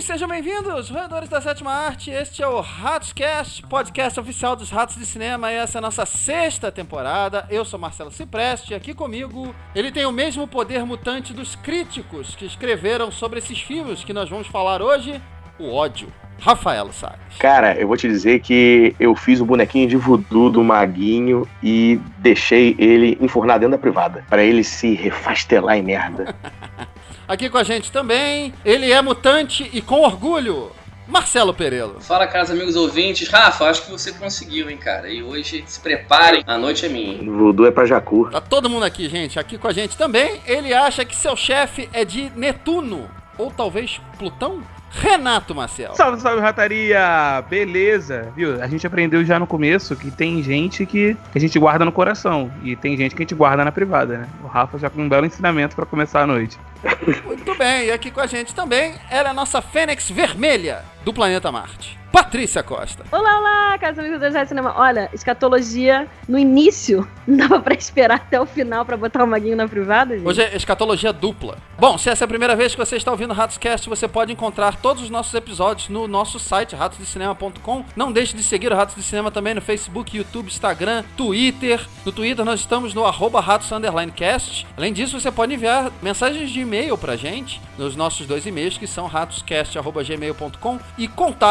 Sejam bem-vindos, roedores da sétima arte. Este é o Ratoscast, podcast oficial dos Ratos de Cinema, e essa é a nossa 6ª temporada. Eu sou Marcelo Cipreste e aqui comigo ele tem o mesmo poder mutante dos críticos que escreveram sobre esses filmes que nós vamos falar hoje, o ódio. Rafael Salles. Cara, eu vou te dizer que eu fiz o bonequinho de voodoo do Maguinho e deixei ele enfornar dentro da privada, pra ele se refastelar em merda. Aqui com a gente também, ele é mutante e com orgulho, Marcelo Perello. Fala, caros amigos ouvintes. Rafa, acho que você conseguiu, hein, cara. E hoje, se preparem, a noite é minha. O voodoo é pra Jacu. Tá todo mundo aqui, gente. Aqui com a gente também, ele acha que seu chefe é de Netuno, ou talvez Plutão? Renato Maciel. Salve, salve, rataria! Beleza, viu? A gente aprendeu já no começo que tem gente que a gente guarda no coração e tem gente que a gente guarda na privada, né? O Rafa já com um belo ensinamento pra começar a noite. Muito bem, e aqui com a gente também, ela é a nossa Fênix Vermelha do planeta Marte, Patrícia Costa. Olá, olá, caros amigos do Cinema. Olha, escatologia no início, não dava pra esperar até o final pra botar o Maguinho na privada, gente. Hoje é escatologia dupla. Bom, se essa é a primeira vez que você está ouvindo o Ratoscast, você pode encontrar todos os nossos episódios no nosso site, ratosdecinema.com. Não deixe de seguir o Ratos de Cinema também no Facebook, YouTube, Instagram, Twitter. No Twitter nós estamos no @ratos_cast. Além disso, você pode enviar mensagens de e-mail pra gente nos nossos 2 e-mails, que são ratoscast@gmail.com e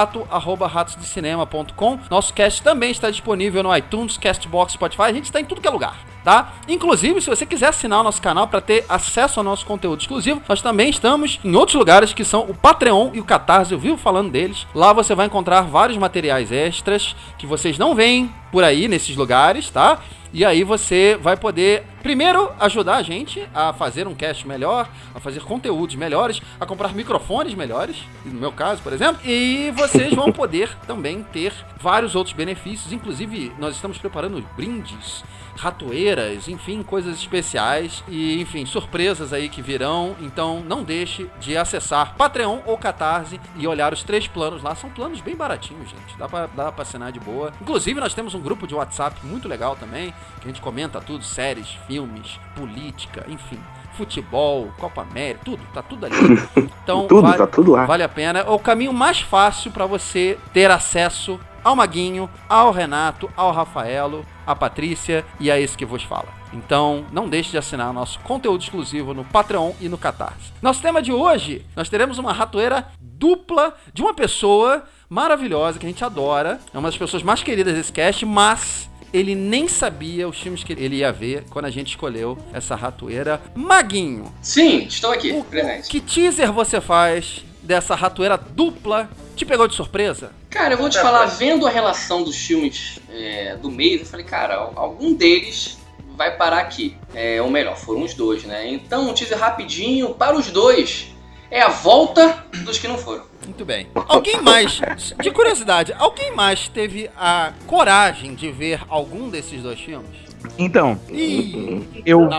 contato@ratosdecinema.com. Nosso cast também está disponível no iTunes, Castbox, Spotify. A gente está em tudo que é lugar, tá? Inclusive, se você quiser assinar o nosso canal para ter acesso ao nosso conteúdo exclusivo, nós também estamos em outros lugares, que são o Patreon e o Catarse. Eu vivo falando deles. Lá você vai encontrar vários materiais extras que vocês não veem por aí nesses lugares, tá? E aí você vai poder, primeiro, ajudar a gente a fazer um cast melhor, a fazer conteúdos melhores, a comprar microfones melhores, no meu caso, por exemplo. E vocês vão poder também ter vários outros benefícios. Inclusive, nós estamos preparando brindes, ratoeiras, enfim, coisas especiais e, enfim, surpresas aí que virão. Então não deixe de acessar Patreon ou Catarse e olhar os 3 planos lá. São planos bem baratinhos, gente. Dá pra assinar de boa. Inclusive, nós temos um grupo de WhatsApp muito legal também, que a gente comenta tudo, séries, filmes, política, enfim, futebol, Copa América, tá tudo ali. Então, tá tudo lá. Vale a pena. É o caminho mais fácil para você ter acesso ao Maguinho, ao Renato, ao Rafaelo, à Patrícia e a esse que vos fala. Então, não deixe de assinar nosso conteúdo exclusivo no Patreon e no Catarse. Nosso tema de hoje, nós teremos uma ratoeira dupla de uma pessoa maravilhosa que a gente adora. É uma das pessoas mais queridas desse cast, mas ele nem sabia os filmes que ele ia ver quando a gente escolheu essa ratoeira. Maguinho. Sim, estou aqui, presente. Que teaser você faz dessa ratoeira dupla? Te pegou de surpresa? Cara, eu vou te falar, vendo a relação dos filmes do mês, eu falei, cara, algum deles vai parar aqui. Ou melhor, foram os 2, né? Então, um teaser rapidinho para os 2. É a volta dos que não foram. Muito bem. Alguém mais, de curiosidade, alguém mais teve a coragem de ver algum desses 2 filmes? Então, eu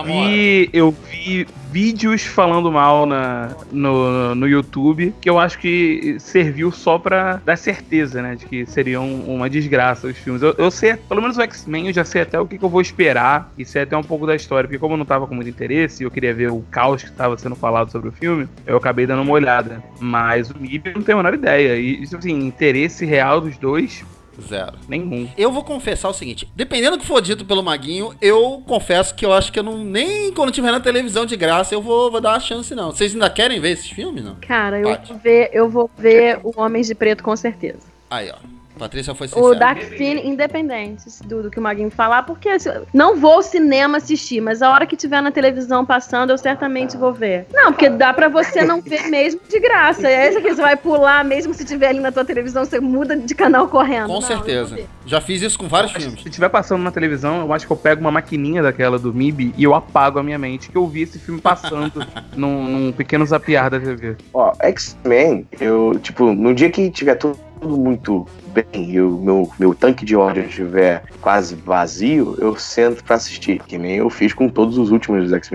vi vídeos falando mal no YouTube, que eu acho que serviu só pra dar certeza, né, de que seriam uma desgraça os filmes. Eu sei, pelo menos o X-Men, eu já sei até o que eu vou esperar, e sei até um pouco da história, porque como eu não tava com muito interesse, e eu queria ver o caos que tava sendo falado sobre o filme, eu acabei dando uma olhada. Mas o MIB eu não tenho a menor ideia, e assim, interesse real dos 2... Zero. Nenhum. Eu vou confessar o seguinte, dependendo do que for dito pelo Maguinho, eu confesso que eu acho que eu não, nem quando tiver na televisão de graça, eu vou dar uma chance, não. Vocês ainda querem ver esses filmes, não? Cara, eu vou ver o Homens de Preto com certeza. Aí, ó. Patrícia foi sincera. O Dark Phoenix, independente do que o Maguinho falar, porque não vou ao cinema assistir, mas a hora que tiver na televisão passando, eu certamente vou ver. Não, porque dá pra você não ver mesmo de graça. É esse aqui, você vai pular, mesmo se tiver ali na tua televisão, você muda de canal correndo. Com certeza. Já fiz isso com vários filmes. Se tiver passando na televisão, eu acho que eu pego uma maquininha daquela do MIB e eu apago a minha mente, que eu vi esse filme passando num pequeno zapear da TV. Ó, X-Men, no dia que tiver tudo muito bem e o meu tanque de ódio estiver quase vazio, eu sento pra assistir, que nem eu fiz com todos os últimos dos X-Men.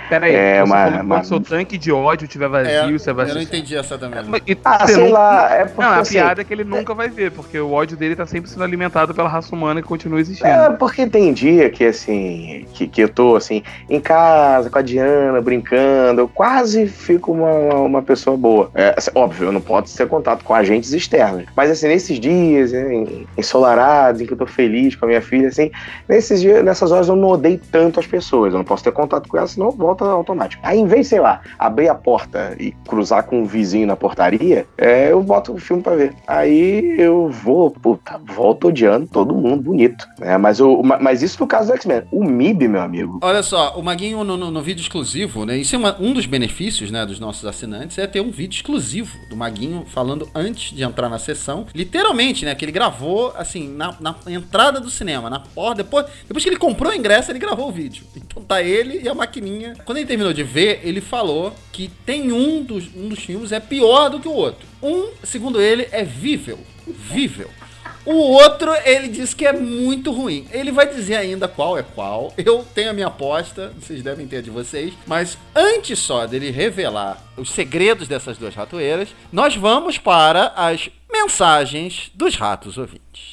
Pera aí, você falou que quando seu tanque de ódio tiver vazio, você vai... Eu não entendi essa também. Sei lá, é porque... Não, a assim, piada é que ele nunca vai ver, porque o ódio dele tá sempre sendo alimentado pela raça humana que continua existindo. É, porque tem dia que, assim, que eu tô, assim, em casa, com a Diana, brincando, eu quase fico uma pessoa boa. É, assim, óbvio, eu não posso ter contato com agentes externos, mas, assim, nesses dias, ensolarados, em que eu tô feliz com a minha filha, assim, nesses dias, nessas horas eu não odeio tanto as pessoas, eu não posso ter contato com elas, senão volta automático. Aí, em vez, sei lá, abrir a porta e cruzar com um vizinho na portaria, eu boto o filme pra ver. Aí eu volto odiando todo mundo, bonito, né? Mas isso no caso do X-Men. O MIB, meu amigo. Olha só, o Maguinho no vídeo exclusivo, né? Isso é um dos benefícios, né, dos nossos assinantes, é ter um vídeo exclusivo do Maguinho falando antes de entrar na sessão. Literalmente, né? Que ele gravou, assim, na entrada do cinema, na porta. Depois que ele comprou o ingresso, ele gravou o vídeo. Então tá ele e a maquininha. Quando ele terminou de ver, ele falou que tem um dos filmes é pior do que o outro. Segundo ele, é vível. O outro, ele disse que é muito ruim. Ele vai dizer ainda qual é qual. Eu tenho a minha aposta, vocês devem ter a de vocês. Mas antes só dele revelar os segredos dessas duas ratoeiras, nós vamos para as mensagens dos ratos ouvintes.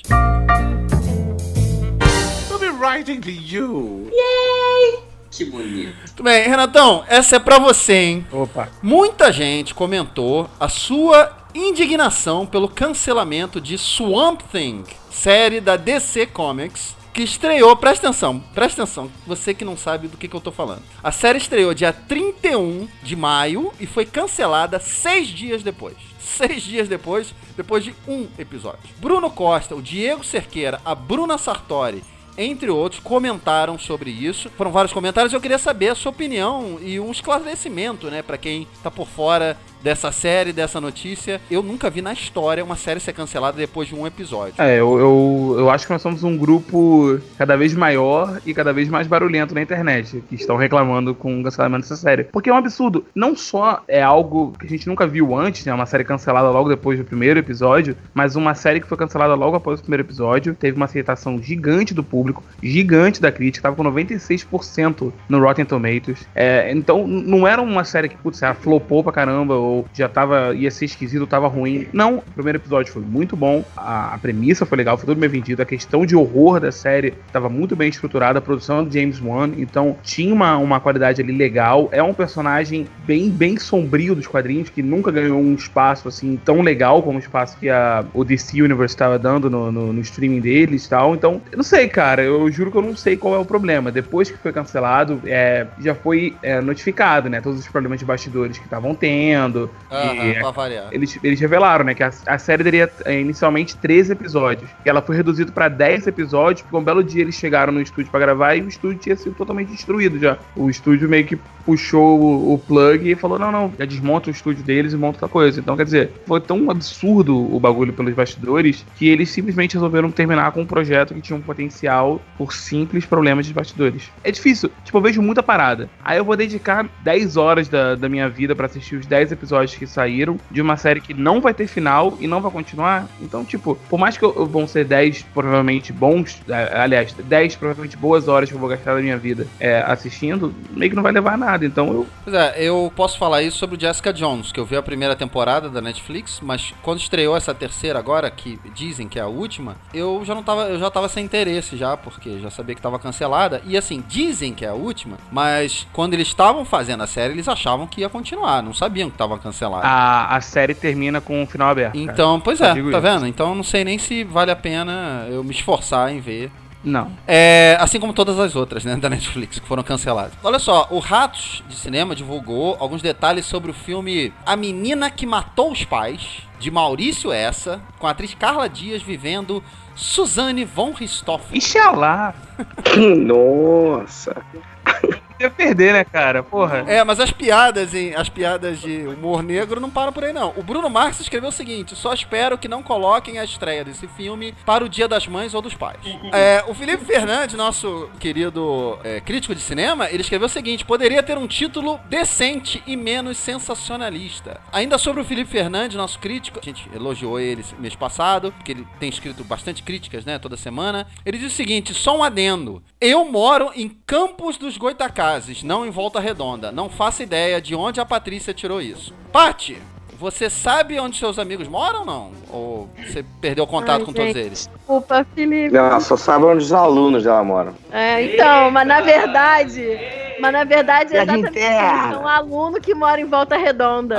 I'll be writing to you. Yay! Que bonito. Muito bem, Renatão, essa é pra você, hein? Opa. Muita gente comentou a sua indignação pelo cancelamento de Swamp Thing, série da DC Comics, que estreou, presta atenção, você que não sabe do que eu tô falando. A série estreou dia 31 de maio e foi cancelada 6 dias depois. 6 dias depois de um episódio. Bruno Costa, o Diego Cerqueira, a Bruna Sartori, entre outros, comentaram sobre isso. Foram vários comentários e eu queria saber a sua opinião e um esclarecimento, né, pra quem tá por fora dessa série, dessa notícia. Eu nunca vi na história uma série ser cancelada depois de um episódio. Eu acho que nós somos um grupo cada vez maior e cada vez mais barulhento na internet, que estão reclamando com o cancelamento dessa série. Porque é um absurdo. Não só é algo que a gente nunca viu antes, né, uma série cancelada logo depois do primeiro episódio, mas uma série que foi cancelada logo após o primeiro episódio, teve uma aceitação gigante do público, gigante da crítica, tava com 96% no Rotten Tomatoes. Então, não era uma série que, putz, ela flopou pra caramba, ou ia ser esquisito, tava ruim. Não, o primeiro episódio foi muito bom, a premissa foi legal, foi tudo bem vendido, a questão de horror da série tava muito bem estruturada, a produção do James Wan, então tinha uma qualidade ali legal. É um personagem bem sombrio dos quadrinhos, que nunca ganhou um espaço assim tão legal como o espaço que o DC Universe estava dando no streaming deles e tal. Então, eu não sei, cara, eu juro que eu não sei qual é o problema. Depois que foi cancelado, já foi notificado, né, todos os problemas de bastidores que estavam tendo. Pra variar. Eles revelaram, né, que a série teria inicialmente 13 episódios. E ela foi reduzida para 10 episódios, porque um belo dia eles chegaram no estúdio pra gravar e o estúdio tinha sido totalmente destruído já. O estúdio meio que puxou o plug e falou, não, já desmonta o estúdio deles e monta outra coisa. Então, quer dizer, foi tão absurdo o bagulho pelos bastidores que eles simplesmente resolveram terminar com um projeto que tinha um potencial por simples problemas de bastidores. É difícil. Tipo, eu vejo muita parada. Aí eu vou dedicar 10 horas da minha vida pra assistir os 10 episódios que saíram de uma série que não vai ter final e não vai continuar. Então, tipo, por mais que vão ser 10 provavelmente bons, aliás, 10 provavelmente boas horas que eu vou gastar da minha vida assistindo, meio que não vai levar a nada. Então Pois eu posso falar isso sobre o Jessica Jones, que eu vi a primeira temporada da Netflix, mas quando estreou essa terceira agora, que dizem que é a última, eu já tava sem interesse já, porque já sabia que tava cancelada. E assim, dizem que é a última, mas quando eles estavam fazendo a série, eles achavam que ia continuar, não sabiam que tava cancelada. A série termina com um final aberto. Então, pois tá vendo? Então eu não sei nem se vale a pena eu me esforçar em ver. Não. Assim como todas as outras, né, da Netflix, que foram canceladas. Olha só, o Ratos de Cinema divulgou alguns detalhes sobre o filme A Menina que Matou os Pais, de Maurício Essa, com a atriz Carla Dias vivendo Suzanne von Richthofen. Ixalá! Nossa! Ia perder, né, cara? Porra. Mas as piadas de humor negro não param por aí, não. O Bruno Marx escreveu o seguinte: só espero que não coloquem a estreia desse filme para o Dia das Mães ou dos Pais. O Felipe Fernandes, nosso querido crítico de cinema, ele escreveu o seguinte: poderia ter um título decente e menos sensacionalista. Ainda sobre o Felipe Fernandes, nosso crítico, a gente elogiou ele mês passado, porque ele tem escrito bastante críticas, né, toda semana. Ele diz o seguinte: só um adendo. Eu moro em Campos dos Goitacazes, Goitacazes, não em Volta Redonda. Não faço ideia de onde a Patrícia tirou isso. Paty, você sabe onde seus amigos moram ou não? Ou você perdeu contato com todos eles? Desculpa, Felipe. Não, só sabe onde os alunos dela moram. Então, mas na verdade é exatamente isso. É um aluno que mora em Volta Redonda.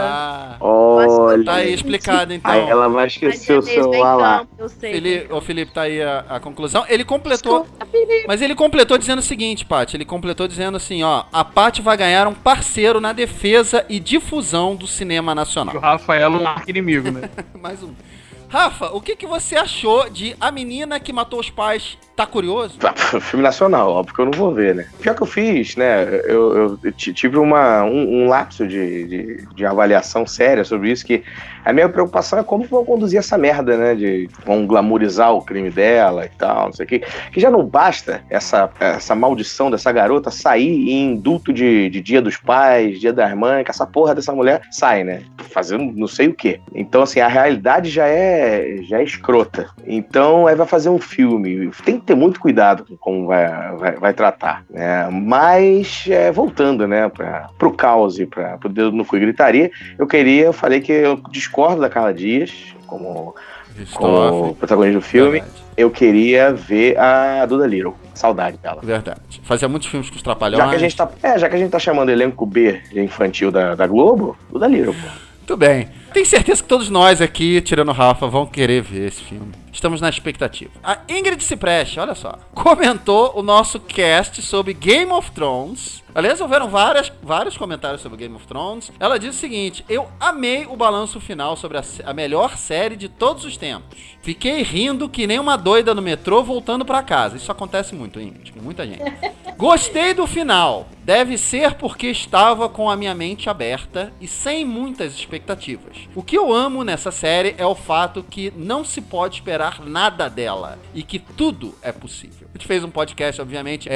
Olha. Tá aí explicado, então. Aí ela vai esquecer o celular lá. Eu sei. Felipe, tá aí a conclusão. Ele completou. Desculpa, Felipe. Mas ele completou dizendo o seguinte, Paty. Ele completou dizendo assim, ó. A Paty vai ganhar um parceiro na defesa e difusão do cinema nacional. O Rafael é um arqui-inimigo, né? Mais um. Rafa, o que você achou de A Menina que Matou os Pais? Tá curioso? Filme nacional, óbvio que eu não vou ver, né? Pior que eu fiz, né? Eu tive um lapso de avaliação séria sobre isso, que a minha preocupação é como vão conduzir essa merda, né? Vão glamorizar o crime dela e tal, não sei o quê. Que já não basta essa maldição dessa garota sair em indulto de Dia dos Pais, Dia das Mães, que essa porra dessa mulher sai, né? Fazendo não sei o quê. Então, assim, a realidade já é escrota. Então, aí vai fazer um filme. Tem que ter muito cuidado com como vai tratar, né? Mas, voltando, né, pro caos e pro dedo no cu e gritaria, eu falei que eu discordo da Carla Dias como protagonista do filme. Verdade. Eu queria ver a Duda Little. Saudade dela. Verdade. Fazia muitos filmes com os Trapalhões. Já que a gente tá chamando elenco B de infantil da Globo, Duda Little, pô. Muito bem. Tenho certeza que todos nós aqui, tirando o Rafa, vão querer ver esse filme. Estamos na expectativa. A Ingrid Cipreste, olha só, comentou o nosso cast sobre Game of Thrones. Aliás, houveram vários comentários sobre Game of Thrones. Ela disse o seguinte: eu amei o balanço final sobre a melhor série de todos os tempos. Fiquei rindo que nem uma doida no metrô voltando pra casa. Isso acontece muito, Ingrid, com muita gente. Gostei do final. Deve ser porque estava com a minha mente aberta e sem muitas expectativas. O que eu amo nessa série é o fato que não se pode esperar nada dela e que tudo é possível. A gente fez um podcast, obviamente,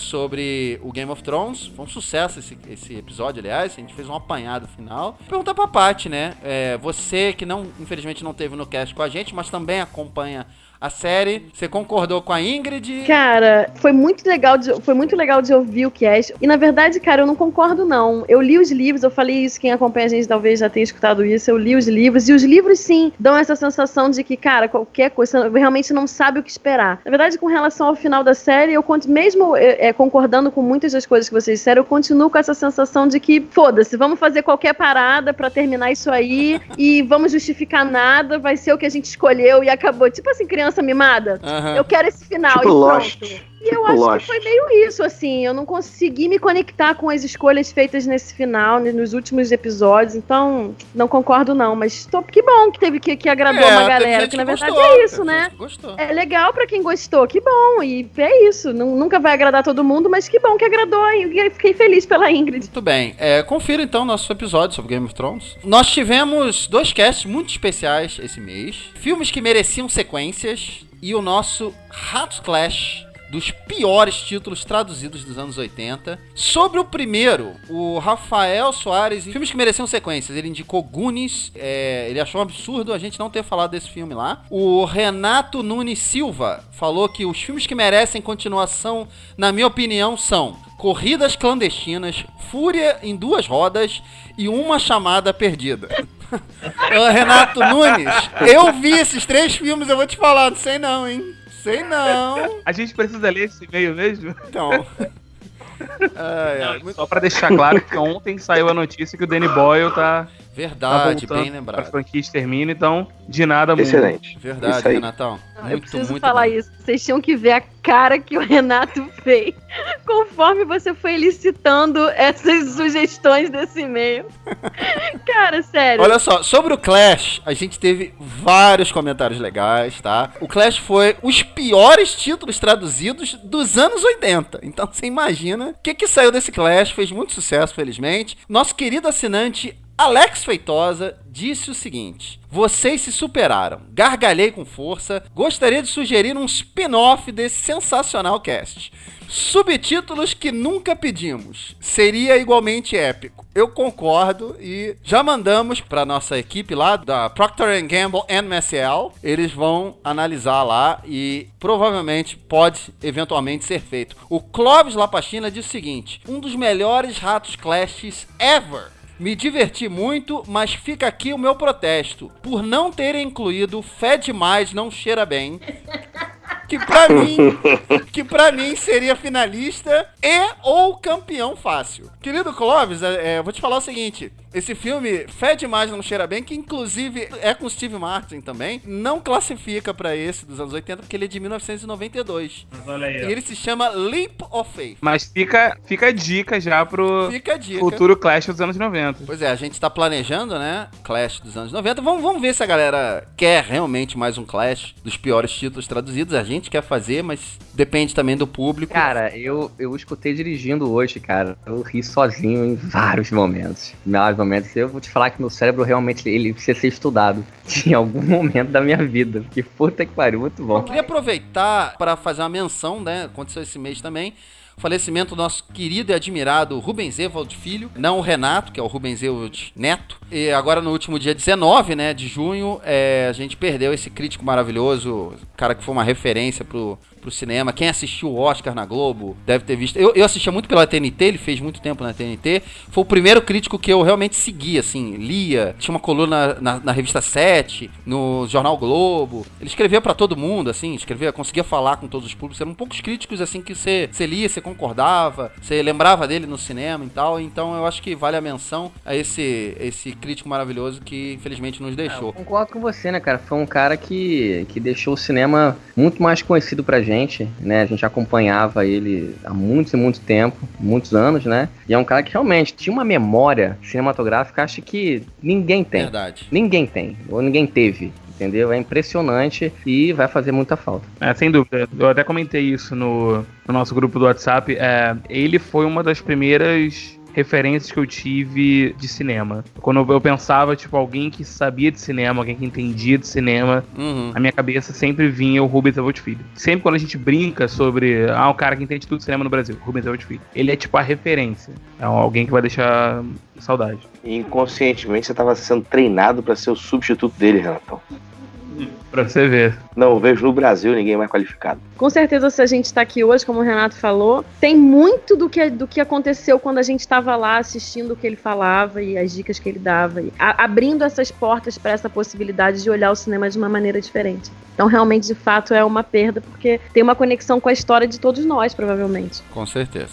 sobre o Game of Thrones. Foi um sucesso esse episódio, aliás. A gente fez um apanhado final. Pergunta pra Paty, né? Você que infelizmente não teve no cast com a gente, mas também acompanha a série, você concordou com a Ingrid? Cara, foi muito legal de ouvir o cast. E na verdade, cara, eu não concordo não. Eu li os livros, eu falei isso, quem acompanha a gente talvez já tenha escutado isso. Eu li os livros, e os livros sim dão essa sensação de que, cara, qualquer coisa, você realmente não sabe o que esperar. Na verdade, com relação ao final da série, mesmo concordando com muitas das coisas que vocês disseram, eu continuo com essa sensação de que, foda-se, vamos fazer qualquer parada pra terminar isso aí, e vamos justificar nada, vai ser o que a gente escolheu e acabou. Tipo assim, criança mimada, eu quero esse final tipo e pronto. Lost. E eu acho que foi meio isso, assim, eu não consegui me conectar com as escolhas feitas nesse final, nos últimos episódios, então não concordo não, mas que bom que teve que agradou uma galera, que na verdade é isso, né? É legal pra quem gostou, que bom, e é isso, nunca vai agradar todo mundo, mas que bom que agradou, e fiquei feliz pela Ingrid. Muito bem, confira então nosso episódio sobre Game of Thrones. Nós tivemos 2 casts muito especiais esse mês, filmes que mereciam sequências, e o nosso Ratos Clash dos piores títulos traduzidos dos anos 80. Sobre o primeiro, o Rafael Soares, filmes que mereciam sequências, ele indicou Goonies, ele achou um absurdo a gente não ter falado desse filme lá. O Renato Nunes Silva falou que os filmes que merecem continuação, na minha opinião, são Corridas Clandestinas, Fúria em 2 Rodas e Uma Chamada Perdida. Renato Nunes, eu vi esses 3 filmes, eu vou te falar, não sei não, hein? Sei não. A gente precisa ler esse e-mail mesmo? Então. Só pra deixar claro que ontem saiu a notícia que o Danny Boyle tá... Verdade, bem lembrado. A franquia extermina, então, de nada muito. Excelente. Verdade, Renatão. Eu preciso falar isso. Vocês tinham que ver a cara que o Renato fez conforme você foi licitando essas sugestões desse e-mail. Cara, sério. Olha só, sobre o Clash, a gente teve vários comentários legais, tá? O Clash foi os piores títulos traduzidos dos anos 80. Então, você imagina o que saiu desse Clash. Fez muito sucesso, felizmente. Nosso querido assinante Alex Feitosa disse o seguinte: vocês se superaram, gargalhei com força, gostaria de sugerir um spin-off desse sensacional cast. Subtítulos que nunca pedimos. Seria igualmente épico. Eu concordo e já mandamos para nossa equipe lá da Procter & Gamble NMSL. Eles vão analisar lá e provavelmente pode eventualmente ser feito. O Clóvis Lapachina diz o seguinte: um dos melhores Ratos Clashes ever. Me diverti muito, mas fica aqui o meu protesto por não terem incluído Fé Demais Não Cheira Bem, que pra mim seria finalista e ou campeão fácil. Querido Clóvis, eu vou te falar o seguinte: esse filme, Fé Demais Não Cheira Bem, que inclusive é com Steve Martin também, não classifica pra esse dos anos 80, porque ele é de 1992. Mas olha aí. E ele se chama Leap of Faith. Mas fica a dica já pro futuro Clash dos anos 90. Pois é, a gente tá planejando, né, Clash dos anos 90. Vamos ver se a galera quer realmente mais um Clash dos piores títulos traduzidos. A gente quer fazer, mas depende também do público. Cara, eu escutei dirigindo hoje, cara. Eu ri sozinho em vários momentos. Eu vou te falar que meu cérebro realmente ele precisa ser estudado em algum momento da minha vida. Porque puta que pariu, muito bom. Eu queria aproveitar para fazer uma menção, né? Aconteceu esse mês também. O falecimento do nosso querido e admirado Rubens Evald Filho, não o Renato, que é o Rubens Evald Neto. E agora no último dia 19, né, de junho, a gente perdeu esse crítico maravilhoso, cara que foi uma referência pro cinema. Quem assistiu o Oscar na Globo deve ter visto. Eu assistia muito pela TNT, ele fez muito tempo na TNT. Foi o primeiro crítico que eu realmente segui, assim, lia. Tinha uma coluna na revista 7, no Jornal Globo. Ele escrevia pra todo mundo, assim, conseguia falar com todos os públicos. Eram poucos críticos, assim, que você lia, você concordava, você lembrava dele no cinema e tal. Então eu acho que vale a menção a esse crítico maravilhoso que infelizmente nos deixou. Eu concordo com você, né, cara? Foi um cara que deixou o cinema muito mais conhecido pra gente, né? A gente acompanhava ele há muito e muito tempo, muitos anos, né? E é um cara que realmente tinha uma memória cinematográfica, acho que ninguém tem. Verdade. Ninguém tem, ou ninguém teve. Entendeu? É impressionante e vai fazer muita falta. Sem dúvida. Eu até comentei isso no nosso grupo do WhatsApp. Ele foi uma das primeiras referências que eu tive de cinema. Quando eu pensava, tipo, alguém que sabia de cinema, alguém que entendia de cinema, na minha cabeça sempre vinha o Rubens Evald Filho. Sempre quando a gente brinca sobre o cara que entende tudo de cinema no Brasil, Rubens Evald Filho. Ele é tipo a referência. É alguém que vai deixar saudade. E inconscientemente você estava sendo treinado para ser o substituto dele, Renatão. Pra você ver. Não, eu vejo no Brasil ninguém mais qualificado. Com certeza, se a gente tá aqui hoje, como o Renato falou, tem muito do que aconteceu quando a gente estava lá assistindo o que ele falava e as dicas que ele dava, e abrindo essas portas para essa possibilidade de olhar o cinema de uma maneira diferente. Então, realmente, de fato, é uma perda, porque tem uma conexão com a história de todos nós, provavelmente. Com certeza.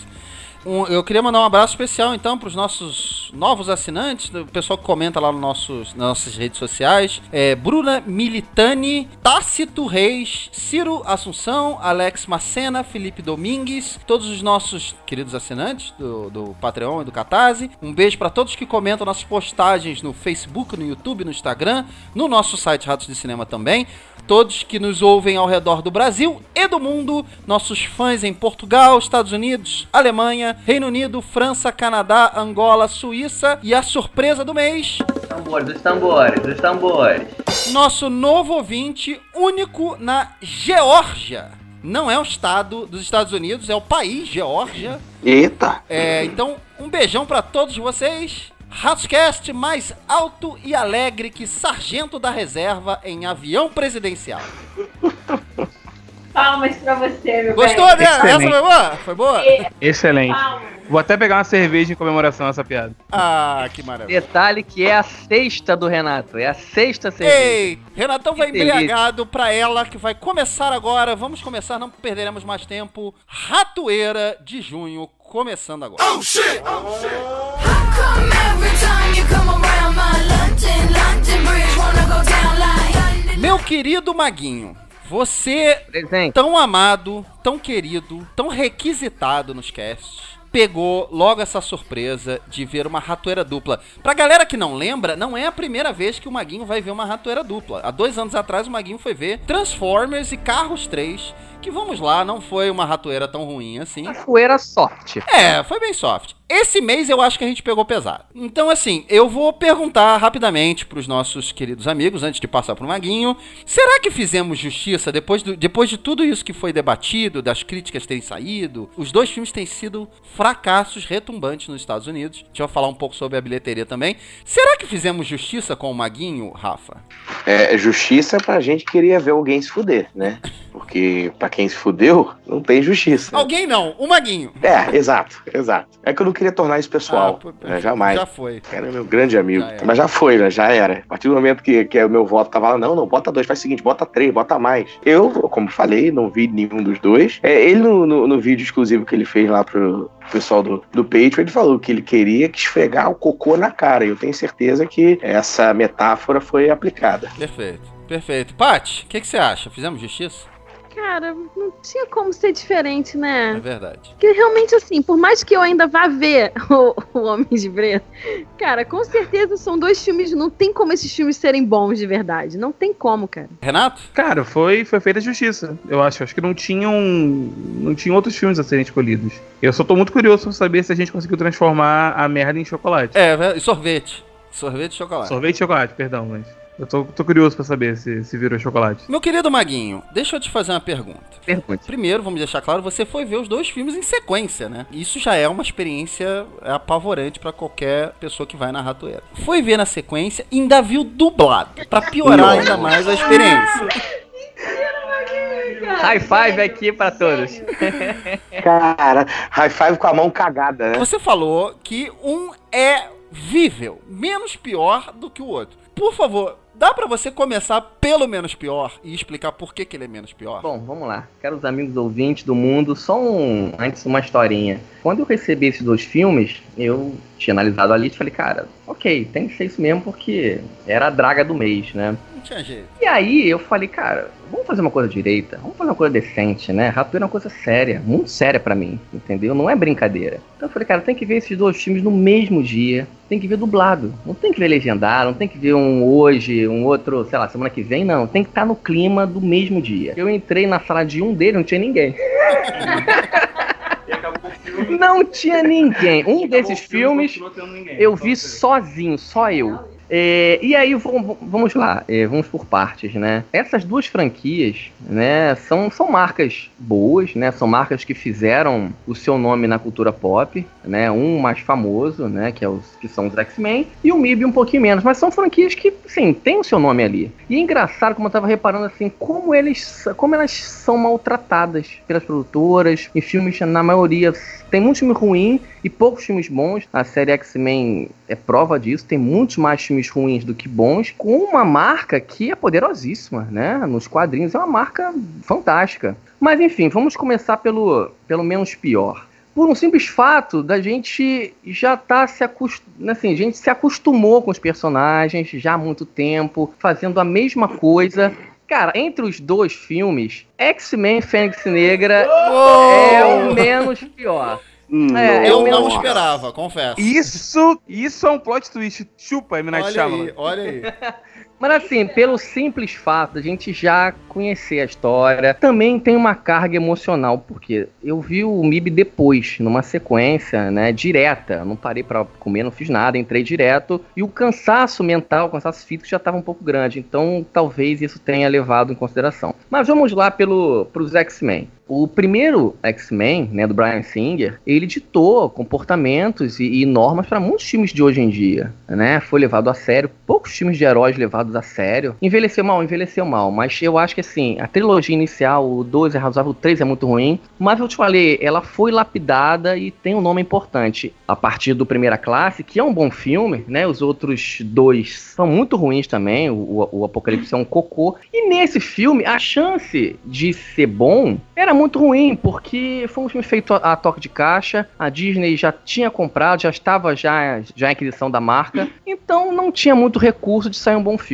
Eu queria mandar um abraço especial, então, para os nossos novos assinantes, o pessoal que comenta lá nas nossas redes sociais. Bruna Militani, Tácito Reis, Ciro Assunção, Alex Macena, Felipe Domingues, todos os nossos queridos assinantes do Patreon e do Catarse. Um beijo para todos que comentam nossas postagens no Facebook, no YouTube, no Instagram, no nosso site Ratos de Cinema também. Todos que nos ouvem ao redor do Brasil e do mundo, nossos fãs em Portugal, Estados Unidos, Alemanha, Reino Unido, França, Canadá, Angola, Suíça e a surpresa do mês... Os tambores. Nosso novo ouvinte único na Geórgia. Não é um estado dos Estados Unidos, é o país Geórgia. Eita! Então, um beijão pra todos vocês. Ratscast mais alto e alegre que sargento da reserva em avião presidencial. Palmas pra você, meu Gostou bem. dela? Essa foi boa? Foi boa? Excelente. Palmas. Vou até pegar uma cerveja em comemoração a essa piada. Ah, que maravilha. Detalhe que é a sexta do Renato. É a sexta cerveja. Ei, Renatão vai Que delícia. embriagado pra ela, que vai começar agora. Vamos começar, não perderemos mais tempo. Ratoeira de junho, começando agora. Oh shit! Come every time you come around my London Bridge, wanna go down like Meu querido Maguinho, você, Presente. tão amado, tão querido, tão requisitado nos casts, pegou logo essa surpresa de ver uma ratoeira dupla. Pra galera que não lembra, não é a primeira vez que o Maguinho vai ver uma ratoeira dupla. Há 2 anos atrás o Maguinho foi ver Transformers e Carros 3, que, vamos lá, não foi uma ratoeira tão ruim assim. Ratoeira soft. Foi bem soft. Esse mês eu acho que a gente pegou pesado. Então, assim, eu vou perguntar rapidamente pros nossos queridos amigos, antes de passar pro Maguinho, será que fizemos justiça depois de tudo isso que foi debatido, das críticas terem saído? Os dois filmes têm sido fracassos retumbantes nos Estados Unidos. A gente vai falar um pouco sobre a bilheteria também. Será que fizemos justiça com o Maguinho, Rafa? Justiça pra gente que queria ver alguém se fuder, né? Porque pra quem se fudeu, não tem justiça. Alguém não, o Maguinho. Exato. É que eu não queria tornar isso pessoal. Jamais. Já foi. Era meu grande amigo. Já Mas já foi, né? Já era. A partir do momento que o meu voto tava lá, não, bota 2, faz o seguinte, bota 3, bota mais. Eu, como falei, não vi nenhum dos dois. Ele, no vídeo exclusivo que ele fez lá pro pessoal do Patreon, ele falou que ele queria esfregar o cocô na cara. E eu tenho certeza que essa metáfora foi aplicada. Perfeito. Paty, o que você acha? Fizemos justiça? Cara, não tinha como ser diferente, né? É verdade. Porque realmente, assim, por mais que eu ainda vá ver o Homem de Preto, cara, com certeza são dois filmes, não tem como esses filmes serem bons de verdade. Não tem como, cara. Renato? Cara, foi feita justiça, eu acho. Acho que não tinham outros filmes a serem escolhidos. Eu só tô muito curioso pra saber se a gente conseguiu transformar a merda em chocolate. Sorvete. Sorvete e chocolate. Sorvete e chocolate, perdão, mas... Eu tô curioso pra saber se virou chocolate. Meu querido Maguinho, deixa eu te fazer uma pergunta. Pergunte. Primeiro, vamos deixar claro, você foi ver os dois filmes em sequência, né? Isso já é uma experiência apavorante pra qualquer pessoa que vai na ratoeira. Foi ver na sequência e ainda viu dublado, pra piorar ainda mais a experiência. High five aqui pra todos. Cara, high five com a mão cagada, né? Você falou que um é vível, menos pior do que o outro. Por favor, dá pra você começar pelo menos pior e explicar por que ele é menos pior? Bom, vamos lá. Caros amigos ouvintes do mundo, antes uma historinha. Quando eu recebi esses dois filmes, eu tinha analisado a lista e falei, cara, ok, tem que ser isso mesmo porque era a draga do mês, né? Não tinha jeito. E aí eu falei, cara, vamos fazer uma coisa direita, vamos fazer uma coisa decente, né? Ratoeira é uma coisa séria, muito séria pra mim, entendeu? Não é brincadeira. Então eu falei, cara, tem que ver esses dois filmes no mesmo dia, tem que ver dublado, não tem que ver legendado, não tem que ver um hoje, um outro, sei lá, semana que vem, não. Tem que estar no clima do mesmo dia. Eu entrei na sala de um dele, não tinha ninguém. Não tinha ninguém. Um desses filmes eu vi sozinho, só eu. E aí, vamos lá, vamos por partes, né? Essas duas franquias, né, são marcas boas, né? São marcas que fizeram o seu nome na cultura pop, né? Um mais famoso, né, que são os X-Men, e o MIB um pouquinho menos, mas são franquias que, sim, tem o seu nome ali. E é engraçado como eu tava reparando, assim, como elas são maltratadas pelas produtoras, em filmes, na maioria, tem muito filme ruim e poucos filmes bons. A série X-Men é prova disso, tem muitos mais filmes ruins do que bons, com uma marca que é poderosíssima, né? Nos quadrinhos é uma marca fantástica. Mas enfim, vamos começar pelo menos pior. Por um simples fato da gente já tá a gente se acostumou com os personagens já há muito tempo, fazendo a mesma coisa. Cara, entre os dois filmes, X-Men Fênix Negra é o menos pior. Eu não esperava, confesso. Isso é um plot twist. Chupa, M. Night Shyamalan. Olha aí. Mas assim, pelo simples fato, a gente já conhecer a história, também tem uma carga emocional, porque eu vi o MIB depois, numa sequência, né, direta, não parei pra comer, não fiz nada, entrei direto, e o cansaço mental, o cansaço físico já estava um pouco grande, então talvez isso tenha levado em consideração. Mas vamos lá pros X-Men. O primeiro X-Men, né, do Bryan Singer, ele ditou comportamentos e normas para muitos filmes de hoje em dia, né? Foi levado a sério, poucos filmes de heróis levados a sério. Envelheceu mal, mas eu acho que assim, a trilogia inicial, o 2 é razoável, o 3 é muito ruim, mas eu te falei, ela foi lapidada e tem um nome importante. A partir do Primeira Classe, que é um bom filme, né? Os outros dois são muito ruins também, o Apocalipse é um cocô. E nesse filme, a chance de ser bom era muito ruim, porque foi um filme feito a toque de caixa, a Disney já tinha comprado, já estava já em aquisição da marca, então não tinha muito recurso de sair um bom filme.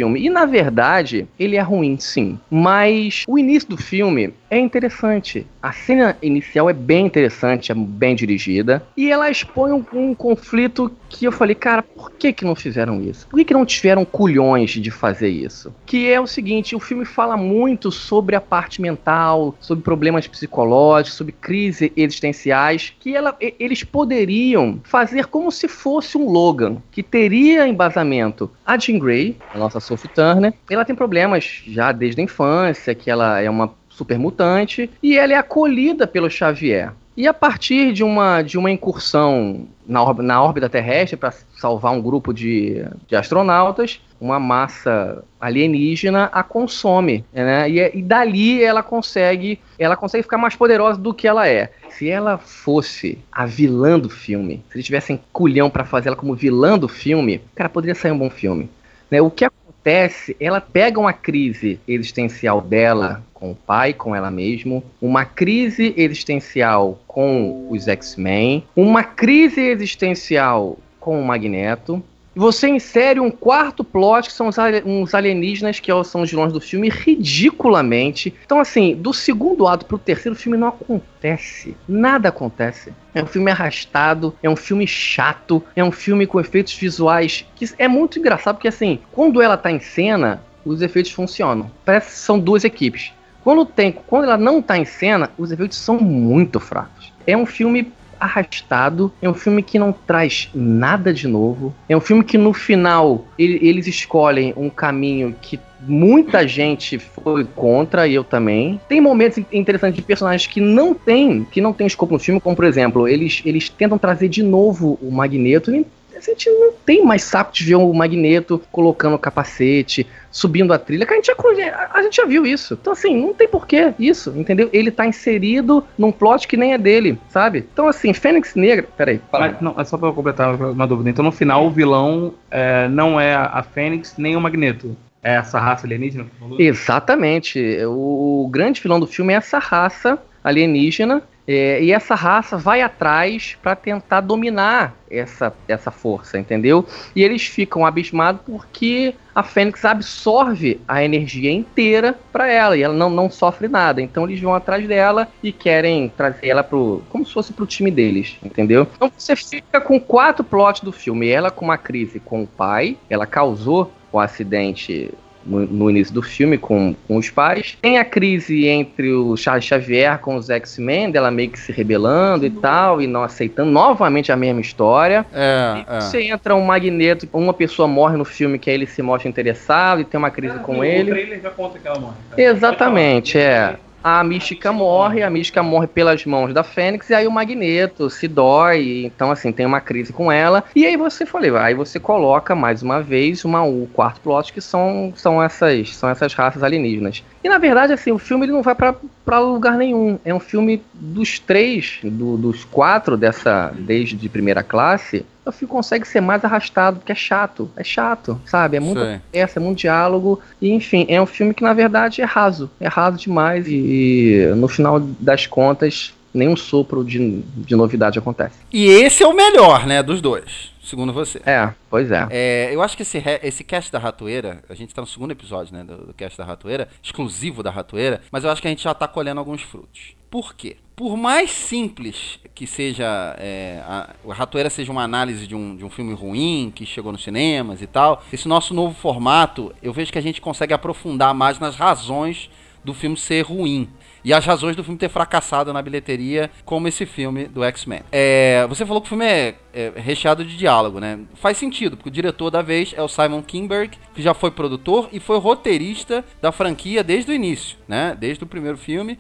filme. E na verdade, ele é ruim, sim. Mas o início do filme é interessante. A cena inicial é bem interessante, é bem dirigida. E ela expõe um conflito que eu falei, cara, por que não fizeram isso? Por que não tiveram culhões de fazer isso? Que é o seguinte, o filme fala muito sobre a parte mental, sobre problemas psicológicos, sobre crises existenciais, que eles poderiam fazer como se fosse um Logan, que teria embasamento. A Jean Grey, a nossa Sophie Turner, ela tem problemas já desde a infância, que ela é uma super mutante, e ela é acolhida pelo Xavier. E a partir de uma incursão na órbita terrestre para salvar um grupo de astronautas, uma massa alienígena a consome, né? E dali ela consegue ficar mais poderosa do que ela é. Se ela fosse a vilã do filme, se eles tivessem culhão para fazer ela como vilã do filme, cara, poderia sair um bom filme, né? O que acontece, ela pega uma crise existencial dela com o pai, com ela mesma, uma crise existencial com os X-Men, uma crise existencial com o Magneto. E você insere um quarto plot, que são uns alienígenas, que são os vilões do filme, ridiculamente. Então, assim, do segundo ato pro terceiro, o filme não acontece. Nada acontece. É um filme arrastado, é um filme chato, é um filme com efeitos visuais que é muito engraçado, porque, assim, quando ela tá em cena, os efeitos funcionam. Parece que são duas equipes. Quando ela não tá em cena, os efeitos são muito fracos. É um filme arrastado, é um filme que não traz nada de novo, é um filme que no final eles escolhem um caminho que muita gente foi contra, e eu também. Tem momentos interessantes de personagens que não tem escopo no filme, como por exemplo, eles tentam trazer de novo o Magneto, e a gente não tem mais saco de ver o Magneto colocando o capacete, subindo a trilha, que a gente já viu isso. Então, assim, não tem porquê isso, entendeu? Ele tá inserido num plot que nem é dele, sabe? Então, assim, Fênix Negra... Peraí, fala. Não, é só pra eu completar uma dúvida. Então, no final, o vilão não é a Fênix nem o Magneto. É essa raça alienígena? Exatamente. O grande vilão do filme é essa raça alienígena, e essa raça vai atrás para tentar dominar essa força, entendeu? E eles ficam abismados porque a Fênix absorve a energia inteira para ela, e ela não sofre nada. Então eles vão atrás dela e querem trazer ela como se fosse pro time deles, entendeu? Então você fica com 4 plots do filme. Ela com uma crise com o pai, ela causou o acidente no início do filme com os pais. Tem a crise entre o Charles Xavier com os X-Men, dela meio que se rebelando e tal, e não aceitando novamente a mesma história. Você entra um Magneto, uma pessoa morre no filme que aí ele se mostra interessado e tem uma crise com ele. O trailer já conta que ela morre. Exatamente, A Mística morre pelas mãos da Fênix, e aí o Magneto se dói, então assim, tem uma crise com ela, e aí você coloca mais uma vez o quarto plot, que são essas raças alienígenas. E na verdade, assim, o filme ele não vai pra lugar nenhum. É um filme dos 3, dos 4 desde primeira classe. O filme consegue ser mais arrastado, porque é chato, sabe? É muito conversa, é muito diálogo, e enfim, é um filme que na verdade é raso demais, e no final das contas, nenhum sopro de novidade acontece. E esse é o melhor, né, dos dois, segundo você. Pois é. Eu acho que esse cast da Ratoeira, a gente tá no segundo episódio, né, do cast da Ratoeira, exclusivo da Ratoeira, mas eu acho que a gente já tá colhendo alguns frutos. Por quê? Por mais simples que seja a Ratoeira seja uma análise de um filme ruim que chegou nos cinemas e tal, esse nosso novo formato, eu vejo que a gente consegue aprofundar mais nas razões do filme ser ruim e as razões do filme ter fracassado na bilheteria, como esse filme do X-Men. Você falou que o filme é recheado de diálogo, né? Faz sentido, porque o diretor da vez é o Simon Kinberg, que já foi produtor e foi roteirista da franquia desde o início, né? Desde o primeiro filme,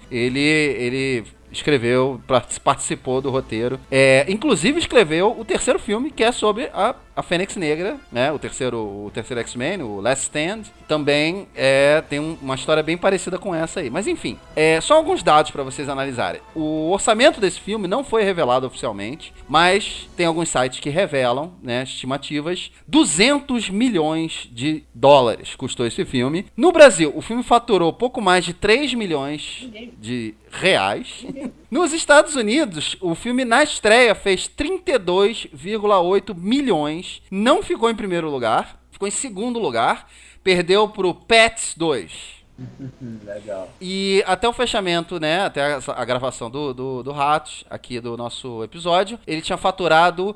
ele escreveu, participou do roteiro. Inclusive escreveu o terceiro filme, que é sobre a Fênix Negra, né? O terceiro X-Men, o Last Stand, também tem uma história bem parecida com essa aí. Mas enfim, só alguns dados para vocês analisarem. O orçamento desse filme não foi revelado oficialmente, mas tem alguns sites que revelam, né, estimativas. 200 milhões de dólares custou esse filme. No Brasil, o filme faturou pouco mais de 3 milhões de reais. Nos Estados Unidos, o filme na estreia fez 32,8 milhões. Não ficou em primeiro lugar, ficou em segundo lugar. perdeu pro Pets 2. Legal. E até o fechamento, né, até a gravação do Ratos, aqui do nosso episódio, ele tinha faturado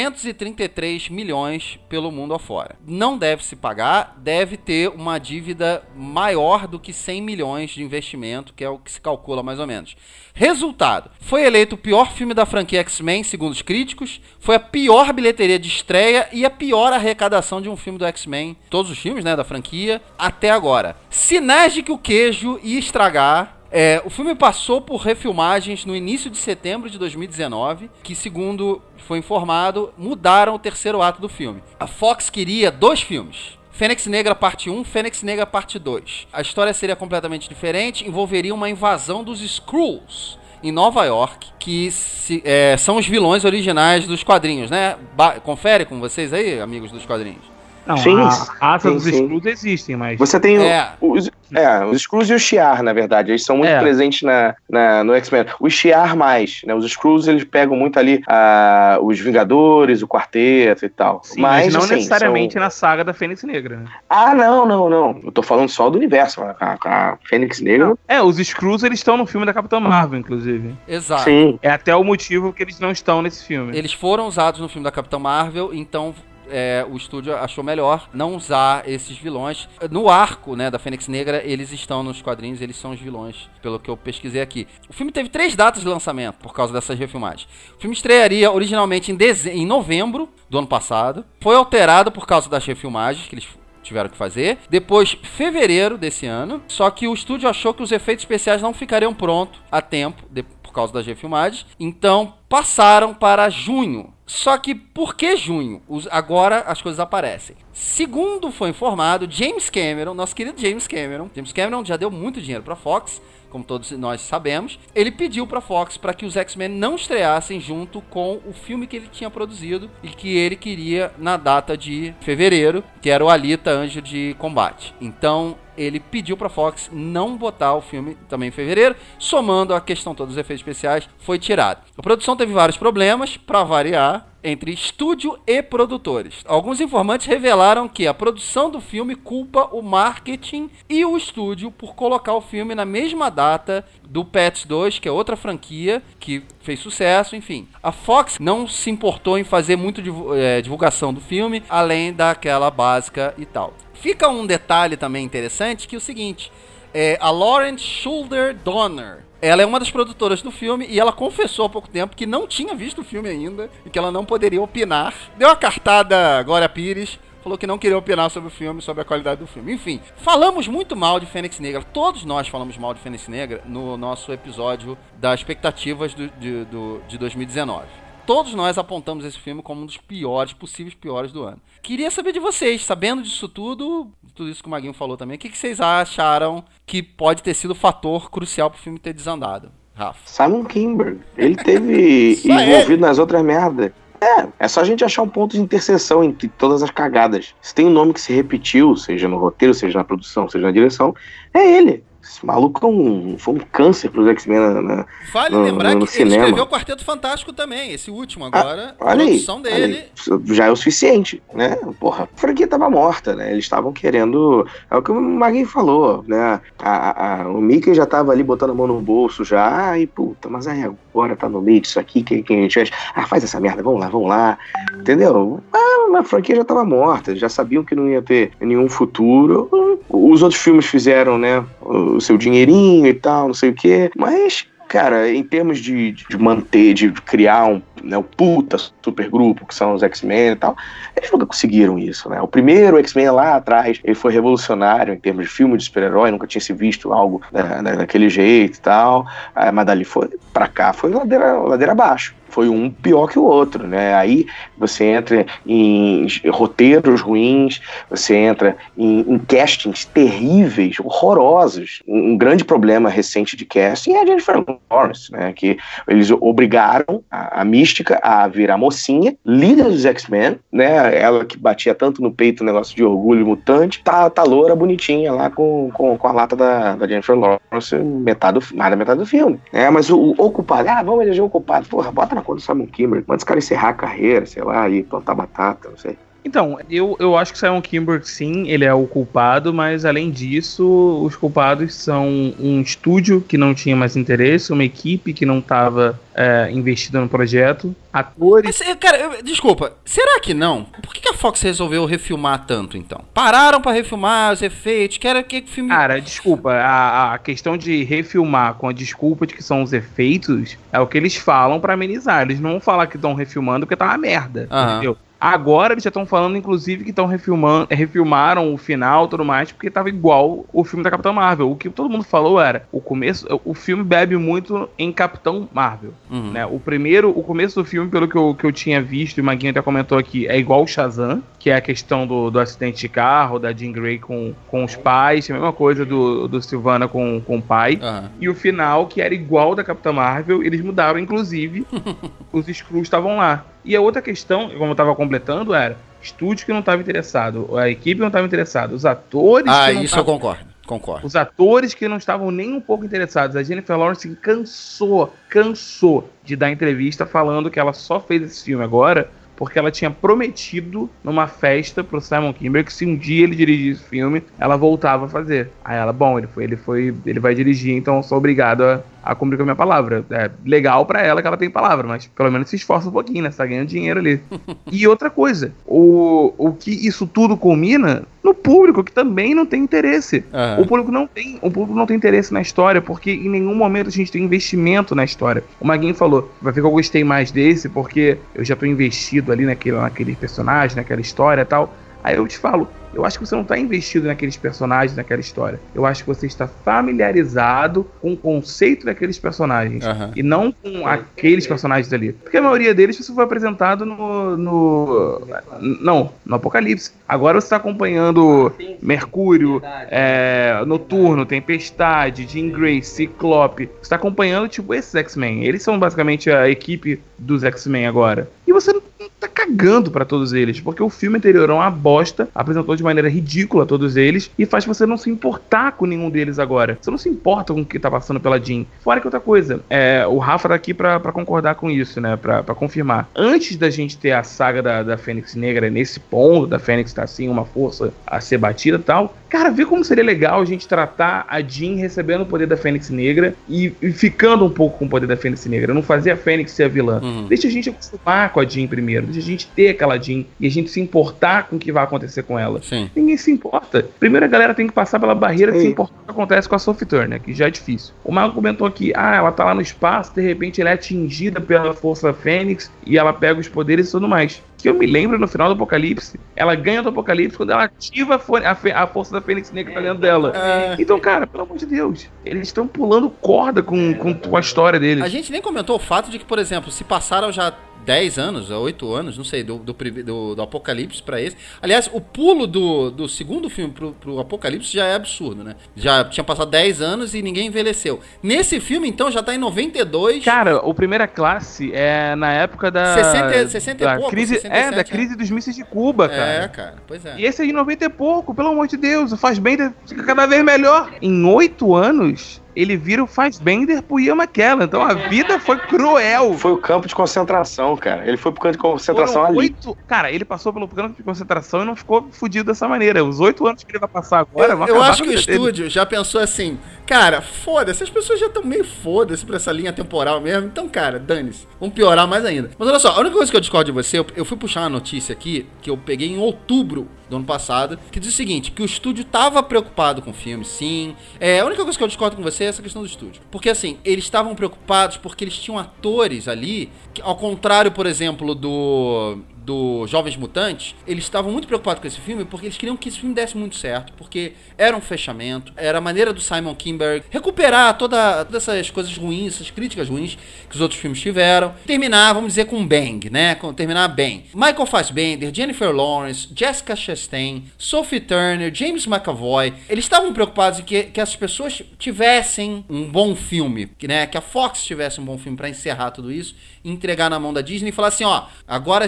233 milhões pelo mundo afora. Não deve se pagar, deve ter uma dívida maior do que 100 milhões de investimento, que é o que se calcula mais ou menos. Resultado, foi eleito o pior filme da franquia X-Men, segundo os críticos, foi a pior bilheteria de estreia e a pior arrecadação de um filme do X-Men, todos os filmes, né, da franquia, até agora. Sinais de que o queijo ia estragar. O filme passou por refilmagens no início de setembro de 2019, que, segundo foi informado, mudaram o terceiro ato do filme. A Fox queria 2 filmes. Fênix Negra Parte 1, Fênix Negra Parte 2. A história seria completamente diferente, envolveria uma invasão dos Skrulls em Nova York, que são os vilões originais dos quadrinhos, né? Confere com vocês aí, amigos dos quadrinhos. Não, Sim, a raça sim, dos sim. Skrulls existem, mas... Você tem os Skrulls e o Shi'ar, na verdade. Eles são muito presentes no X-Men. Os Shi'ar mais, né? Os Skrulls, eles pegam muito ali os Vingadores, o Quarteto e tal. Sim, mas não assim, necessariamente na saga da Fênix Negra. Ah, não. Eu tô falando só do universo. A Fênix Negra... Os Skrulls, eles estão no filme da Capitã Marvel, inclusive. Exato. Sim. É até o motivo que eles não estão nesse filme. Eles foram usados no filme da Capitã Marvel, então... o estúdio achou melhor não usar esses vilões. No arco, né, da Fênix Negra, eles estão nos quadrinhos, eles são os vilões, pelo que eu pesquisei aqui. O filme teve 3 datas de lançamento por causa dessas refilmagens. O filme estrearia originalmente em novembro do ano passado. Foi alterado por causa das refilmagens que eles tiveram que fazer. Depois, fevereiro desse ano. Só que o estúdio achou que os efeitos especiais não ficariam prontos a tempo, por causa das refilmagens. Então, passaram para junho. Só que por que junho? Agora as coisas aparecem. Segundo foi informado, James Cameron, nosso querido James Cameron já deu muito dinheiro para Fox, como todos nós sabemos. Ele pediu para Fox para que os X-Men não estreassem junto com o filme que ele tinha produzido e que ele queria na data de fevereiro, que era o Alita Anjo de Combate. Então ele pediu pra Fox não botar o filme também em fevereiro, somando a questão todos os efeitos especiais, foi tirado. A produção teve vários problemas, pra variar, entre estúdio e produtores. Alguns informantes revelaram que a produção do filme culpa o marketing e o estúdio por colocar o filme na mesma data do Pets 2, que é outra franquia que fez sucesso, enfim. A Fox não se importou em fazer muito divulgação do filme, além daquela básica e tal. Fica um detalhe também interessante, que é o seguinte, a Lauren Schulder Donner, ela é uma das produtoras do filme e ela confessou há pouco tempo que não tinha visto o filme ainda e que ela não poderia opinar. Deu uma cartada a Glória Pires, falou que não queria opinar sobre o filme, sobre a qualidade do filme. Enfim, falamos muito mal de Fênix Negra, todos nós falamos mal de Fênix Negra no nosso episódio das expectativas de 2019. Todos nós apontamos esse filme como um dos possíveis piores do ano. Queria saber de vocês, sabendo disso tudo isso que o Maguinho falou também, o que vocês acharam que pode ter sido o fator crucial pro filme ter desandado? Rafa. Simon Kinberg, ele teve envolvido nas outras merdas. É só a gente achar um ponto de interseção entre todas as cagadas. Se tem um nome que se repetiu, seja no roteiro, seja na produção, seja na direção, é ele. Esse maluco foi um câncer pros X-Men Vale lembrar que ele escreveu o Quarteto Fantástico também, esse último agora, a produção dele. Já é o suficiente, né? Porra, a franquia tava morta, né? Eles estavam querendo... É o que o Maguinho falou, né? O Mickey já tava ali botando a mão no bolso já, e puta, mas aí agora tá no meio disso aqui, quem a gente faz essa merda, vamos lá, entendeu? A franquia já tava morta, já sabiam que não ia ter nenhum futuro. Os outros filmes fizeram, né, o seu dinheirinho e tal, não sei o quê, mas, cara, em termos de manter, de criar um puta supergrupo, que são os X-Men e tal, eles nunca conseguiram isso, né? O primeiro X-Men lá atrás, ele foi revolucionário em termos de filme de super-herói, nunca tinha se visto algo daquele jeito e tal, mas dali pra cá foi ladeira abaixo. Foi um pior que o outro, né? Aí você entra em roteiros ruins, você entra em castings terríveis, horrorosos. Um grande problema recente de casting é a Jennifer Lawrence, né? Que eles obrigaram a Mística a virar mocinha, líder dos X-Men, né? Ela que batia tanto no peito o negócio de orgulho mutante, tá loura, bonitinha lá com a lata da Jennifer Lawrence, mais da metade do filme. Mas o culpado, vamos eleger o culpado, porra, bota na conta do Simon Kinberg, manda os caras encerrar a carreira, sei lá, e plantar batata, não sei. Então, eu acho que Simon Kinberg, sim, ele é o culpado, mas além disso, os culpados são um estúdio que não tinha mais interesse, uma equipe que não estava investida no projeto, atores... Mas, cara, desculpa, será que não? Por que a Fox resolveu refilmar tanto, então? Pararam pra refilmar os efeitos, que era que filme... Cara, desculpa, a questão de refilmar com a desculpa de que são os efeitos é o que eles falam pra amenizar. Eles não vão falar que estão refilmando porque tá uma merda, entendeu? Agora eles já estão falando, inclusive, que estão refilmaram o final e tudo mais, porque tava igual o filme da Capitã Marvel. O que todo mundo falou era, o filme bebe muito em Capitão Marvel, né? O começo do filme, pelo que eu tinha visto, e o Maguinho até comentou aqui, é igual o Shazam, que é a questão do acidente de carro, da Jean Grey com os pais, a mesma coisa do Sylvana com o pai. E o final, que era igual da Capitã Marvel, eles mudaram, inclusive, os Skrulls estavam lá. E a outra questão, como eu tava completando, era estúdio que não estava interessado, a equipe não estava interessada, os atores que não isso eu concordo. Os atores que não estavam nem um pouco interessados. A Jennifer Lawrence cansou de dar entrevista falando que ela só fez esse filme agora porque ela tinha prometido numa festa pro Simon Kinberg que se um dia ele dirigisse o filme, ela voltava a fazer. Aí ela, bom, ele vai dirigir, então eu sou obrigado a cumprir com a minha palavra. É legal pra ela que ela tem palavra, mas pelo menos se esforça um pouquinho, né? Você tá ganhando dinheiro ali. E outra coisa, o que isso tudo culmina no público, que também não tem interesse. O público não tem interesse na história, porque em nenhum momento a gente tem investimento na história. O Maguinho falou, vai ver que eu gostei mais desse, porque eu já tô investido ali naquele personagem, naquela história e tal. Aí eu te falo, eu acho que você não está investido naqueles personagens, naquela história. Eu acho que você está familiarizado com o conceito daqueles personagens. E não com aqueles personagens ali. Porque a maioria deles você foi apresentado no Apocalipse. Agora você está acompanhando Mercúrio, Noturno, Tempestade, Jean Grey, Ciclope. Você está acompanhando tipo esses X-Men. Eles são basicamente a equipe dos X-Men agora. E você não tá cagando pra todos eles, porque o filme anterior é uma bosta, apresentou de maneira ridícula todos eles, e faz você não se importar com nenhum deles agora. Você não se importa com o que tá passando pela Jean. Fora que outra coisa, o Rafa tá aqui pra concordar com isso, né, pra confirmar. Antes da gente ter a saga da Fênix Negra nesse ponto, da Fênix tá assim, uma força a ser batida e tal, cara, vê como seria legal a gente tratar a Jean recebendo o poder da Fênix Negra e ficando um pouco com o poder da Fênix Negra. Não fazer a Fênix ser a vilã. Deixa a gente acostumar com a Jean primeiro. Deixa a gente ter aquela Jean e a gente se importar com o que vai acontecer com ela. Sim. Ninguém se importa. Primeiro a galera tem que passar pela barreira de se importar com o que acontece com a Sophie Turner, que já é difícil. O Mago comentou aqui, ela tá lá no espaço, de repente ela é atingida pela força Fênix e ela pega os poderes e tudo mais. Que eu me lembro no final do Apocalipse, ela ganha do Apocalipse quando ela ativa a força da Fênix Negra que tá dentro dela. Então, cara, pelo amor de Deus, eles estão pulando corda com a história deles. A gente nem comentou o fato de que, por exemplo, se passaram já 10 anos, 8 anos, não sei, do Apocalipse pra esse. Aliás, o pulo do segundo filme pro Apocalipse já é absurdo, né? Já tinha passado 10 anos e ninguém envelheceu. Nesse filme, então, já tá em 92. Cara, o Primeira Classe é na época da... 60 e pouco, crise, 67, da crise dos mísseis de Cuba, cara. Cara, pois é. E esse é de 90 e pouco, pelo amor de Deus. O Fassbender fica cada vez melhor. Em 8 anos... ele vira o Fassbender pro Ian McKellen. Então a vida foi cruel. Foi o campo de concentração, cara. Ele foi pro campo de concentração ali. Cara, ele passou pelo campo de concentração e não ficou fudido dessa maneira. Os 8 anos que ele vai passar agora... Eu acho que o estúdio já pensou assim, cara, foda-se, as pessoas já estão meio foda-se pra essa linha temporal mesmo. Então, cara, dane-se. Vamos piorar mais ainda. Mas olha só, a única coisa que eu discordo de você, eu fui puxar uma notícia aqui, que eu peguei em outubro do ano passado, que diz o seguinte, que o estúdio tava preocupado com o filme, sim. A única coisa que eu discordo com você é essa questão do estúdio. Porque, assim, eles estavam preocupados porque eles tinham atores ali, que, ao contrário, por exemplo, do Jovens Mutantes, eles estavam muito preocupados com esse filme porque eles queriam que esse filme desse muito certo, porque era um fechamento, era a maneira do Simon Kinberg recuperar todas essas coisas ruins, essas críticas ruins que os outros filmes tiveram, terminar, vamos dizer, com um bang, né? Terminar bem. Michael Fassbender, Jennifer Lawrence, Jessica Chastain, Sophie Turner, James McAvoy, eles estavam preocupados em que essas pessoas tivessem um bom filme, né? Que a Fox tivesse um bom filme pra encerrar tudo isso, entregar na mão da Disney e falar assim, ó, agora a gente fez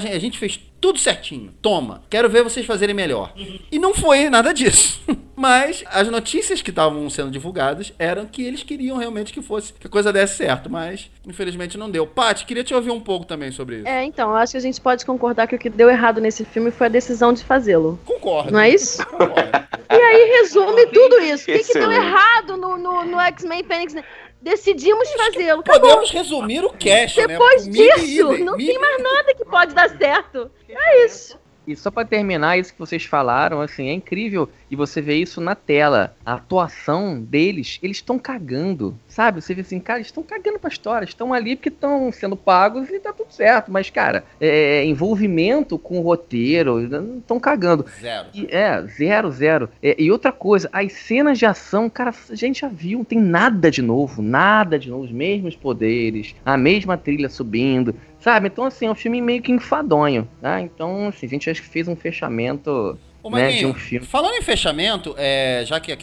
fez tudo certinho. Toma, quero ver vocês fazerem melhor. E não foi nada disso. Mas as notícias que estavam sendo divulgadas eram que eles queriam realmente que a coisa desse certo. Mas, infelizmente, não deu. Paty, queria te ouvir um pouco também sobre isso. Então, eu acho que a gente pode concordar que o que deu errado nesse filme foi a decisão de fazê-lo. Concordo. Não é isso? Concordo. E aí resume tudo isso. O que deu Excelente. errado no X-Men Fênix? Decidimos fazê-lo. Acabou. Podemos resumir o cast, Depois né? Mib disso, idem. não Mib tem mais nada que pode dar certo. É isso. E só pra terminar, isso que vocês falaram, assim, é incrível. E você vê isso na tela. A atuação deles, eles estão cagando, sabe? Você vê assim, cara, eles estão cagando pra história. Estão ali porque estão sendo pagos e tá tudo certo. Mas, cara, envolvimento com o roteiro, não estão cagando. Zero. Zero. E outra coisa, as cenas de ação, cara, a gente já viu, não tem nada de novo. Os mesmos poderes, a mesma trilha subindo. Sabe? Então, assim, é um filme meio que enfadonho, tá? Então, assim, a gente acho que fez um fechamento, Ô, né, Maguinho, de um filme. falando em fechamento, já que aqui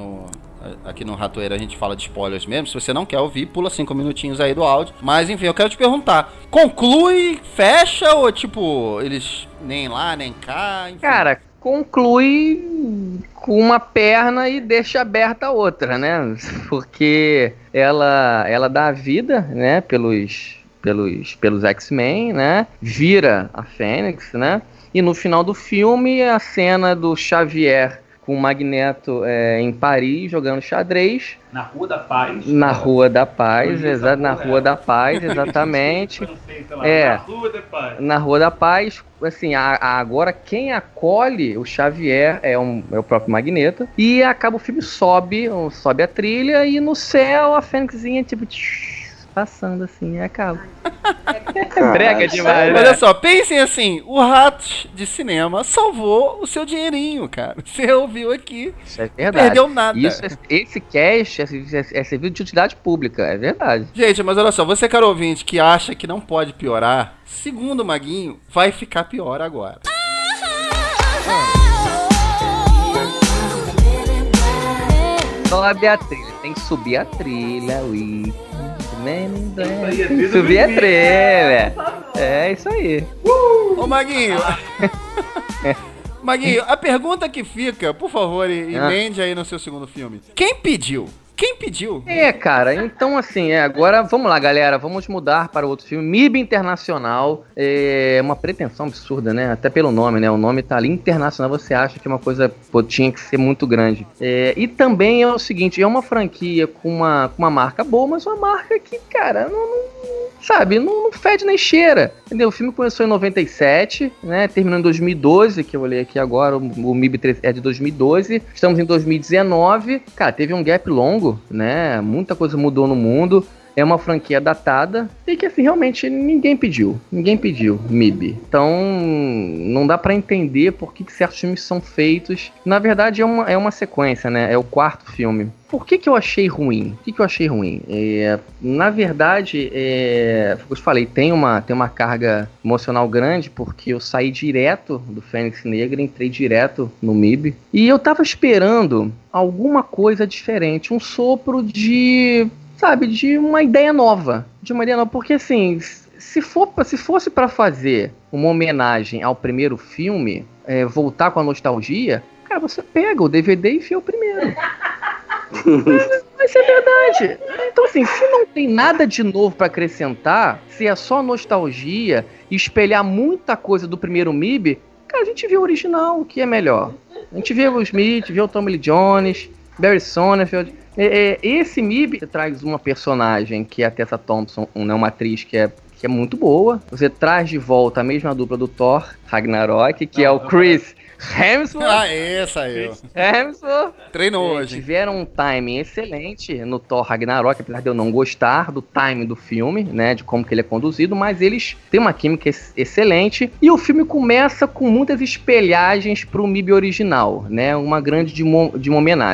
no Ratoeira a gente fala de spoilers mesmo, se você não quer ouvir, pula 5 minutinhos aí do áudio. Mas, enfim, eu quero te perguntar, conclui, fecha ou, tipo, eles nem lá, nem cá? Enfim. Cara, conclui com uma perna e deixa aberta a outra, né? Porque ela dá a vida, né, pelos X-Men, né? Vira a Fênix, né? E no final do filme, a cena do Xavier com o Magneto em Paris, jogando xadrez. Na Rua da Paz. Na Rua da Paz, na Rua da Paz, exatamente. Na Rua da Paz. Na Rua da Paz, assim, agora quem acolhe o Xavier é o próprio Magneto. E acaba o filme, sobe a trilha e no céu a Fênixinha, tipo... passando assim, acaba. Brega demais, né? Olha só, pensem assim, o Ratos de Cinema salvou o seu dinheirinho, cara. Você ouviu aqui. Isso é verdade. Perdeu nada. Esse cast é serviço de utilidade pública, é verdade. Gente, mas olha só, você, caro ouvinte, que acha que não pode piorar, segundo o Maguinho, vai ficar pior agora. Sobe a trilha, tem que subir a trilha, ui. Subir a trilha. É isso aí. Ô, Maguinho. Maguinho, a pergunta que fica, por favor, emende aí no seu segundo filme. Quem pediu? Quem pediu? Cara, então assim, agora vamos lá, galera, vamos mudar para outro filme, MIB Internacional, é uma pretensão absurda, né, até pelo nome, né, o nome tá ali, internacional, você acha que é uma coisa, tinha que ser muito grande. E também é o seguinte, é uma franquia com uma marca boa, mas uma marca que, cara, não fede nem cheira, entendeu? O filme começou em 97, né, terminou em 2012, que eu olhei aqui agora, o MIB é de 2012, estamos em 2019, cara, teve um gap longo, né, muita coisa mudou no mundo, é uma franquia datada e que, assim, realmente ninguém pediu, MIB. Então, não dá pra entender por que certos filmes são feitos. Na verdade, é uma sequência, né, é o quarto filme. Por que eu achei ruim? Na verdade, como eu falei, tem uma carga emocional grande, porque eu saí direto do Fênix Negra, entrei direto no MIB, e eu tava esperando alguma coisa diferente, um sopro de uma ideia nova, porque assim, se fosse pra fazer uma homenagem ao primeiro filme, voltar com a nostalgia, cara, você pega o DVD e enfia o primeiro. Mas é verdade. Então, assim, se não tem nada de novo pra acrescentar, se é só nostalgia e espelhar muita coisa do primeiro MIB, cara, a gente vê o original, que é melhor. A gente vê o Smith, vê o Tommy Lee Jones, Barry Sonnenfeld. Esse MIB traz uma personagem que é a Tessa Thompson, uma atriz que é muito boa. Você traz de volta a mesma dupla do Thor Ragnarok, que é o Chris Hemsworth. Essa aí. Hemsworth. Treinou hoje. Tiveram um timing excelente no Thor Ragnarok, apesar de eu não gostar do timing do filme, né, de como que ele é conduzido, mas eles têm uma química excelente, e o filme começa com muitas espelhagens pro MIB original, né, uma grande de uma homenagem.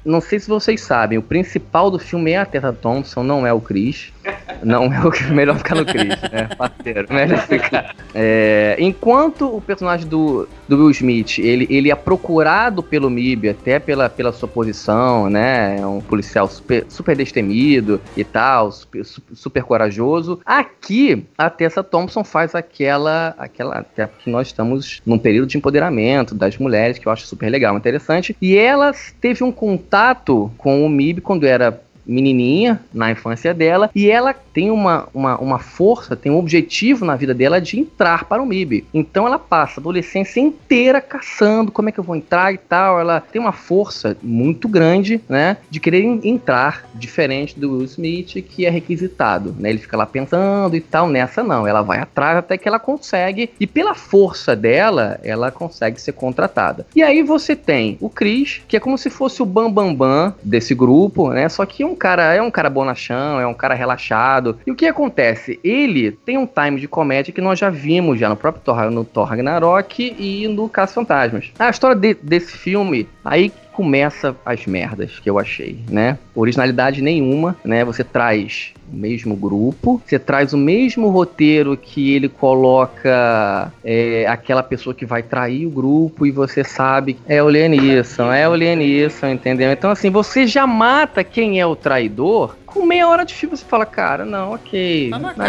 não sei se vocês sabem, o principal do filme é a Tessa Thompson, não é o Chris. Não é o melhor ficar no Chris, né? Parceiro, melhor ficar. Enquanto o personagem do Will Smith, ele é procurado pelo MIB, até pela sua posição, né? É um policial super destemido e tal, super corajoso. Aqui, a Tessa Thompson faz aquela que nós estamos num período de empoderamento das mulheres, que eu acho super legal, interessante. E ela teve um contato com o MIB quando era menininha, na infância dela, e ela tem uma força, tem um objetivo na vida dela de entrar para o MIB. Então ela passa a adolescência inteira caçando como é que eu vou entrar e tal. Ela tem uma força muito grande, né, de querer entrar, diferente do Will Smith, que é requisitado, né, ele fica lá pensando e tal. Nessa não, ela vai atrás até que ela consegue, e pela força dela, ela consegue ser contratada. E aí você tem o Chris, que é como se fosse o bambambam desse grupo, né, só que é um cara bonachão, é um cara relaxado. E o que acontece? Ele tem um time de comédia que nós já vimos no próprio Thor Ragnarok e no Caça-Fantasmas. A história desse filme, aí começa as merdas que eu achei, né? Originalidade nenhuma, né? Você traz o mesmo grupo, você traz o mesmo roteiro que ele coloca aquela pessoa que vai trair o grupo, e você sabe é o Liam Neeson, entendeu? Então assim, você já mata quem é o traidor. Com meia hora de filme você fala, cara, não, ok.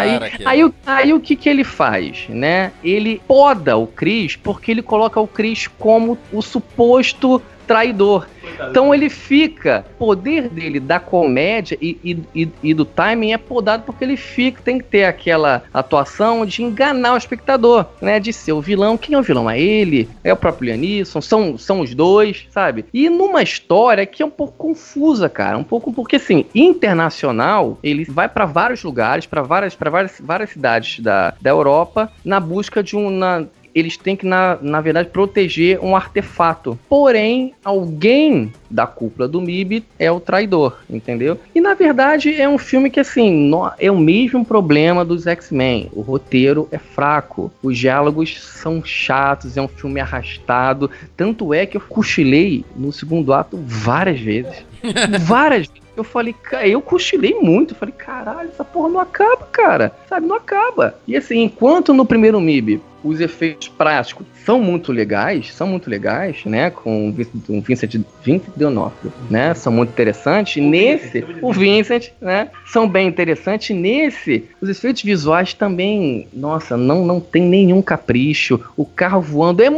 Aí o que ele faz, né? Ele poda o Chris porque ele coloca o Chris como o suposto traidor. Então ele fica, o poder dele da comédia e do timing é podado porque ele tem que ter aquela atuação de enganar o espectador, né, de ser o vilão. Quem é o vilão? É ele, é o próprio Liam Neeson, são os dois, sabe? E numa história que é um pouco confusa, cara, um pouco, porque assim, internacional, ele vai para vários lugares, para várias cidades da Europa, na busca de eles têm que, na verdade, proteger um artefato. Porém, alguém da cúpula do MIB é o traidor, entendeu? E, na verdade, é um filme que, assim, é o mesmo problema dos X-Men. O roteiro é fraco, os diálogos são chatos, é um filme arrastado. Tanto é que eu cochilei no segundo ato várias vezes. Eu falei, eu cochilei muito. Eu falei, caralho, essa porra não acaba, cara. Sabe, não acaba. E assim, enquanto no primeiro MIB os efeitos práticos são muito legais, né? Com o Vincent D'Onofrio, né? São muito interessantes. O Vincent, né? São bem interessantes. Nesse, os efeitos visuais também, nossa, não tem nenhum capricho. O carro voando é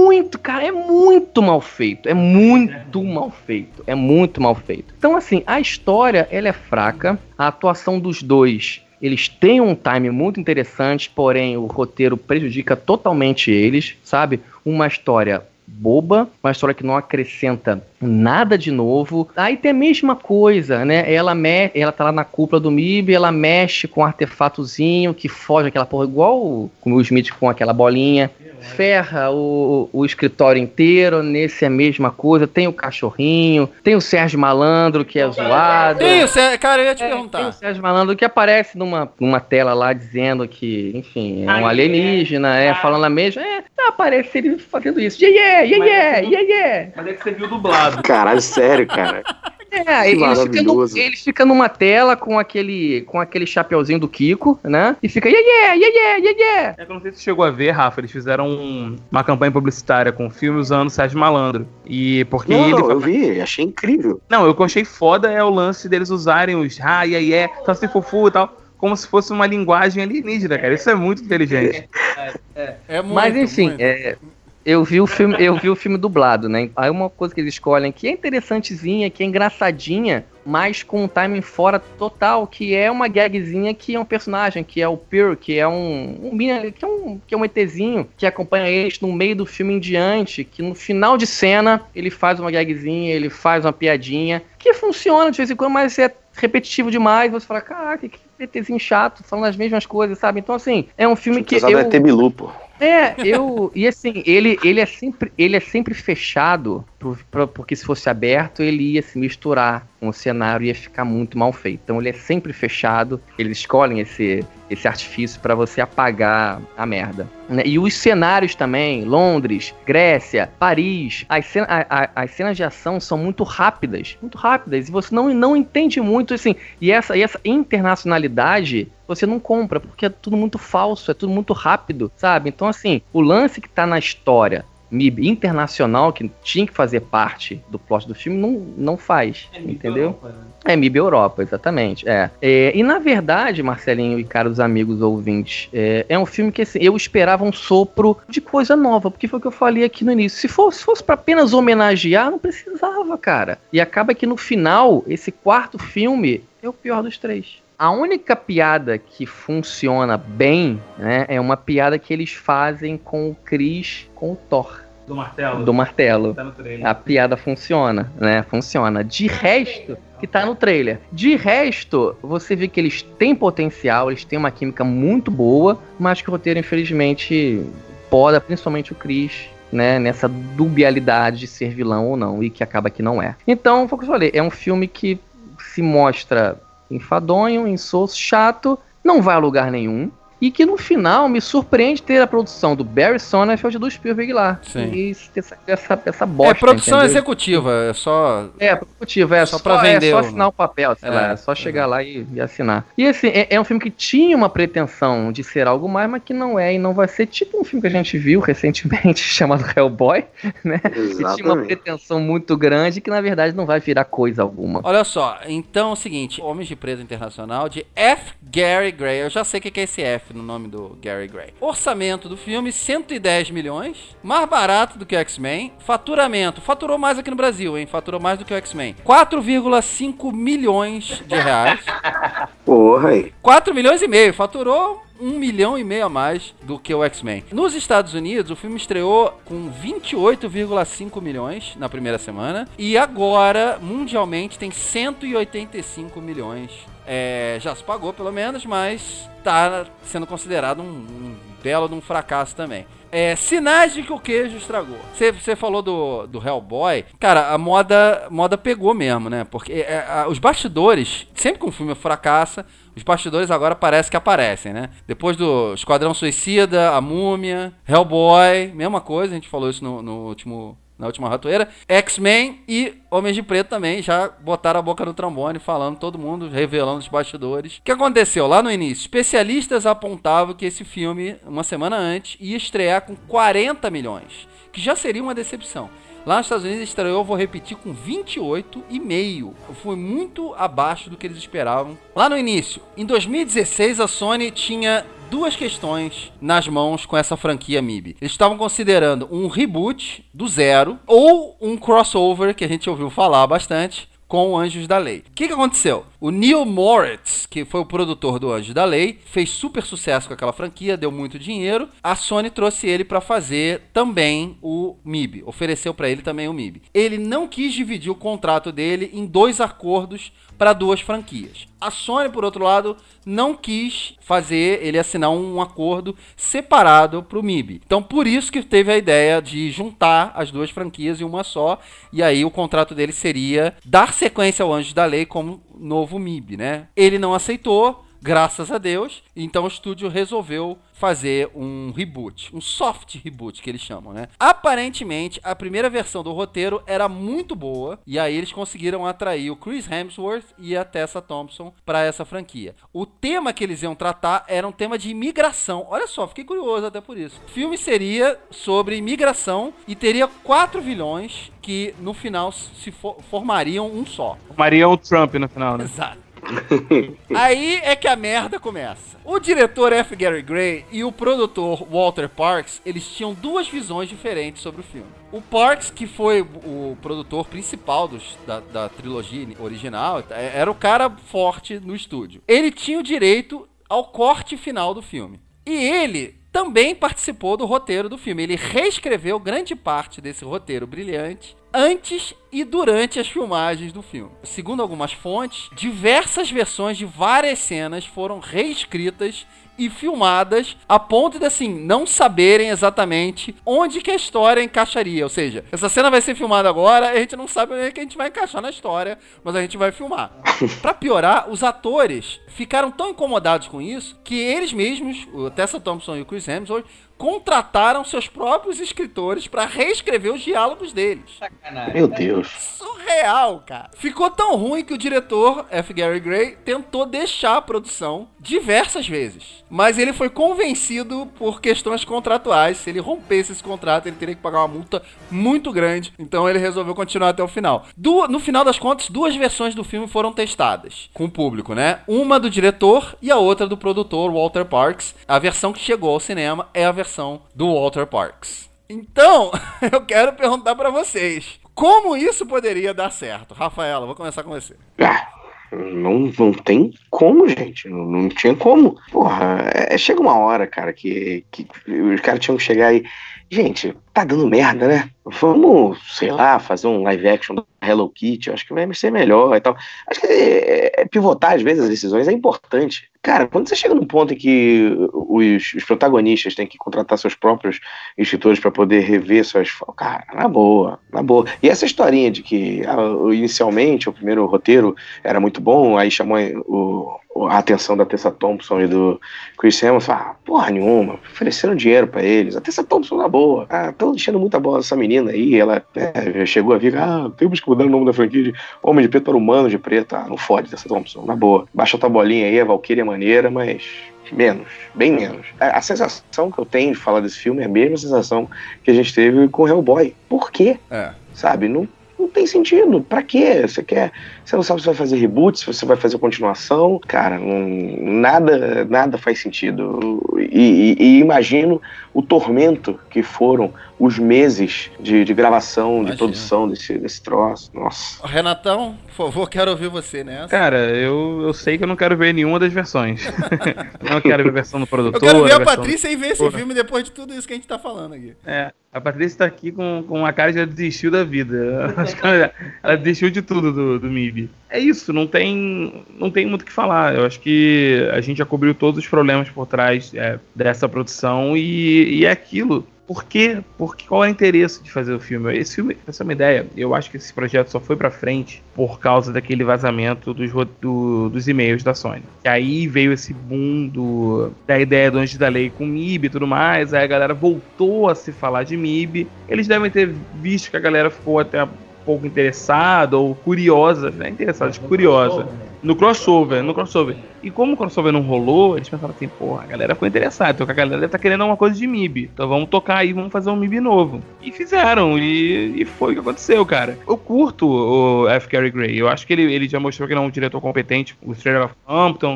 muito mal feito. É muito mal feito. Então, assim, a história, ela é fraca. A atuação dos dois, eles têm um time muito interessante, porém o roteiro prejudica totalmente eles, sabe? Uma história boba, uma história que não acrescenta nada de novo. Aí tem a mesma coisa, né? Ela tá lá na cúpula do MIB, ela mexe com um artefatozinho que foge aquela porra, igual o Will Smith com aquela bolinha. Ferra o escritório inteiro. Nesse é a mesma coisa. Tem o cachorrinho, tem o Sérgio Malandro, que é zoado. Cara, eu ia te perguntar. Tem o Sérgio Malandro que aparece numa tela lá dizendo que, enfim, é um alienígena, falando a mesma. Aparece ele fazendo isso. Yeah. Mas é que você viu dublado. Caralho, sério, cara. Ele fica numa tela com aquele chapeuzinho do Kiko, né? E fica yeah. Eu não sei se você chegou a ver, Rafa, eles fizeram uma campanha publicitária com o filme usando o Sérgio Malandro. E porque eu vi, achei incrível. Não, o que eu achei foda é o lance deles usarem os tá sem fufu e tal, como se fosse uma linguagem alienígena, cara. Isso é muito inteligente. Muito, mas enfim, muito. Eu vi o filme dublado, né? Aí uma coisa que eles escolhem que é interessantezinha, que é engraçadinha, mas com um timing fora total, que é uma gagzinha, que é um personagem, que é o Pearl, que é que é um ETzinho, que acompanha eles no meio do filme em diante, que no final de cena ele faz uma gagzinha, ele faz uma piadinha, que funciona de vez em quando, mas é repetitivo demais. Você fala, caraca, que ETzinho chato, falando as mesmas coisas, sabe? Então assim, é um filme que é Tebilu, pô. E assim, ele é sempre fechado, porque se fosse aberto ele ia se misturar com o cenário, ia ficar muito mal feito. Então ele é sempre fechado, eles escolhem esse artifício para você apagar a merda. E os cenários também, Londres, Grécia, Paris, as cenas de ação são muito rápidas, e você não entende muito, assim, e essa internacionalidade você não compra, porque é tudo muito falso, é tudo muito rápido, sabe? Então, assim, o lance que tá na história MIB internacional, que tinha que fazer parte do plot do filme, não faz, entendeu? Europa, né? É MIB Europa, exatamente. E na verdade, Marcelinho e caros amigos ouvintes, é um filme que assim, eu esperava um sopro de coisa nova, porque foi o que eu falei aqui no início. Se fosse pra apenas homenagear, não precisava, cara. E acaba que no final, esse quarto filme é o pior dos três. A única piada que funciona bem, né, é uma piada que eles fazem com o Chris, com o Thor. Do martelo. Tá no trailer. A piada funciona, né? Funciona. De resto, que tá no trailer. De resto, você vê que eles têm potencial, eles têm uma química muito boa, mas que o roteiro, infelizmente, poda, principalmente o Chris, né, nessa dubialidade de ser vilão ou não, e que acaba que não é. Então, foi o que eu falei, é um filme que se mostra enfadonho, insosso, chato, não vai a lugar nenhum. E que no final me surpreende ter a produção do Barry Sonnenfeld e do Spielberg lá. Sim. E essa bosta. É produção entendeu? executiva, é só. É, executiva, é só pra vender. É só assinar o papel, sei lá, é só chegar lá e assinar. E assim, é um filme que tinha uma pretensão de ser algo mais, mas que não é, e não vai ser tipo um filme que a gente viu recentemente chamado Hellboy, né? Exatamente. Que tinha uma pretensão muito grande que na verdade não vai virar coisa alguma. Olha só, então é o seguinte: Homens de Preto Internacional de F. Gary Gray. Eu já sei o que é esse F no nome do Gary Gray. Orçamento do filme, 110 milhões. Mais barato do que o X-Men. Faturamento, faturou mais aqui no Brasil, hein? Faturou mais do que o X-Men. 4,5 milhões de reais. Porra aí. 4 milhões e meio. Faturou 1,5 milhão a mais do que o X-Men. Nos Estados Unidos, o filme estreou com 28,5 milhões na primeira semana. E agora, mundialmente, tem 185 milhões. Já se pagou, pelo menos, mas tá sendo considerado um belo de um fracasso também. Sinais de que o queijo estragou. Você falou do Hellboy. Cara, a moda pegou mesmo, né? Porque os bastidores, sempre que um filme fracassa, os bastidores agora parece que aparecem, né? Depois do Esquadrão Suicida, A Múmia, Hellboy, mesma coisa, a gente falou isso na última ratoeira. X-Men e Homens de Preto também já botaram a boca no trombone, falando, todo mundo revelando os bastidores. O que aconteceu? Lá no início, especialistas apontavam que esse filme, uma semana antes, ia estrear com 40 milhões, que já seria uma decepção. Lá nos Estados Unidos estreou, vou repetir, com 28,5. Foi muito abaixo do que eles esperavam. Lá no início, em 2016, a Sony tinha duas questões nas mãos com essa franquia MIB. Eles estavam considerando um reboot do zero ou um crossover, que a gente ouviu falar bastante, com Anjos da Lei. O que aconteceu? O Neil Moritz, que foi o produtor do Anjos da Lei, fez super sucesso com aquela franquia, deu muito dinheiro. A Sony trouxe ele para fazer também o MIB, ofereceu para ele também o MIB. Ele não quis dividir o contrato dele em 2 acordos para 2 franquias. A Sony, por outro lado, não quis fazer ele assinar um acordo separado para o MIB. Então, por isso que teve a ideia de juntar as 2 franquias em uma só. E aí o contrato dele seria dar sequência ao Anjos da Lei como novo MIB, né? Ele não aceitou, graças a Deus. Então o estúdio resolveu fazer um reboot, um soft reboot que eles chamam, né? Aparentemente, a primeira versão do roteiro era muito boa, e aí eles conseguiram atrair o Chris Hemsworth e a Tessa Thompson para essa franquia. O tema que eles iam tratar era um tema de imigração. Olha só, fiquei curioso até por isso. O filme seria sobre imigração e teria 4 vilões que no final se formariam um só. Formariam o Trump no final, né? Exato. Aí é que a merda começa. O diretor F. Gary Gray e o produtor Walter Parkes, eles tinham 2 visões diferentes sobre o filme. O Parkes, que foi o produtor principal da trilogia original, era o cara forte no estúdio. Ele tinha o direito ao corte final do filme. E ele também participou do roteiro do filme. Ele reescreveu grande parte desse roteiro brilhante antes e durante as filmagens do filme. Segundo algumas fontes, diversas versões de várias cenas foram reescritas e filmadas a ponto de, assim, não saberem exatamente onde que a história encaixaria. Ou seja, essa cena vai ser filmada agora, a gente não sabe onde é que a gente vai encaixar na história, mas a gente vai filmar. Pra piorar, os atores ficaram tão incomodados com isso que eles mesmos, o Tessa Thompson e o Chris Hemsworth, contrataram seus próprios escritores pra reescrever os diálogos deles. Sacanagem. Meu Deus. Surreal, cara. Ficou tão ruim que o diretor, F. Gary Gray, tentou deixar a produção diversas vezes. Mas ele foi convencido por questões contratuais. Se ele rompesse esse contrato, ele teria que pagar uma multa muito grande. Então ele resolveu continuar até o final. No final das contas, 2 versões do filme foram testadas com o público, né? Uma do diretor e a outra do produtor, Walter Parkes. A versão que chegou ao cinema é a versão do Walter Parkes. Então, eu quero perguntar pra vocês, como isso poderia dar certo? Rafaela, vou começar com você. Não tem como, gente. Não tinha como. Porra, chega uma hora, cara, que os caras tinham que chegar aí. Gente, tá dando merda, né? Vamos, sei lá, fazer um live action da Hello Kitty. Eu acho que vai ser melhor e tal. Acho que pivotar, às vezes, as decisões é importante. Cara, quando você chega num ponto em que os protagonistas têm que contratar seus próprios escritores pra poder rever suas... Cara, na boa. E essa historinha de que, inicialmente, o primeiro roteiro era muito bom, aí chamou a atenção da Tessa Thompson e do Chris Hemsworth, porra nenhuma, ofereceram dinheiro pra eles. A Tessa Thompson, na boa, estão enchendo muita bola dessa menina aí, ela já chegou a vir, temos que mudar o nome da franquia de Homem de Preto para Humano de Preto. Não fode, Tessa Thompson, na boa. Baixa tua bolinha aí, a Valkyria é maneira, mas bem menos. A sensação que eu tenho de falar desse filme é a mesma sensação que a gente teve com Hellboy. Por quê? Sabe, não tem sentido. Pra quê? Você não sabe se vai fazer reboot, se você vai fazer continuação. Cara, nada faz sentido. E imagino o tormento que foram os meses de gravação, de produção desse troço. Nossa. Renatão, por favor, quero ouvir você nessa. Cara, eu sei que eu não quero ver nenhuma das versões. Não quero ver a versão do produtor. Eu quero ver a Patrícia e ver esse filme depois de tudo isso que a gente tá falando aqui. A Patrícia tá aqui com a cara de já desistiu da vida. Acho que ela desistiu de tudo do MIB. É isso, não tem muito o que falar. Eu acho que a gente já cobriu todos os problemas por trás dessa produção e é aquilo. Por quê? Porque qual é o interesse de fazer o filme? Esse filme, pra você ter uma ideia, eu acho que esse projeto só foi pra frente por causa daquele vazamento dos e-mails da Sony. E aí veio esse boom da ideia do Anjo da Lei com MIB e tudo mais, aí a galera voltou a se falar de MIB. Eles devem ter visto que a galera ficou até um pouco interessada ou curiosa, né? Interessada, curiosa. No crossover. E como o crossover não rolou, eles pensaram assim, porra, a galera ficou interessada, então a galera deve estar querendo alguma coisa de MIB. Então vamos tocar aí, vamos fazer um MIB novo. E fizeram, e foi o que aconteceu, cara. Eu curto o F. Gary Gray, eu acho que ele já mostrou que ele é um diretor competente, o Straight Outta Compton.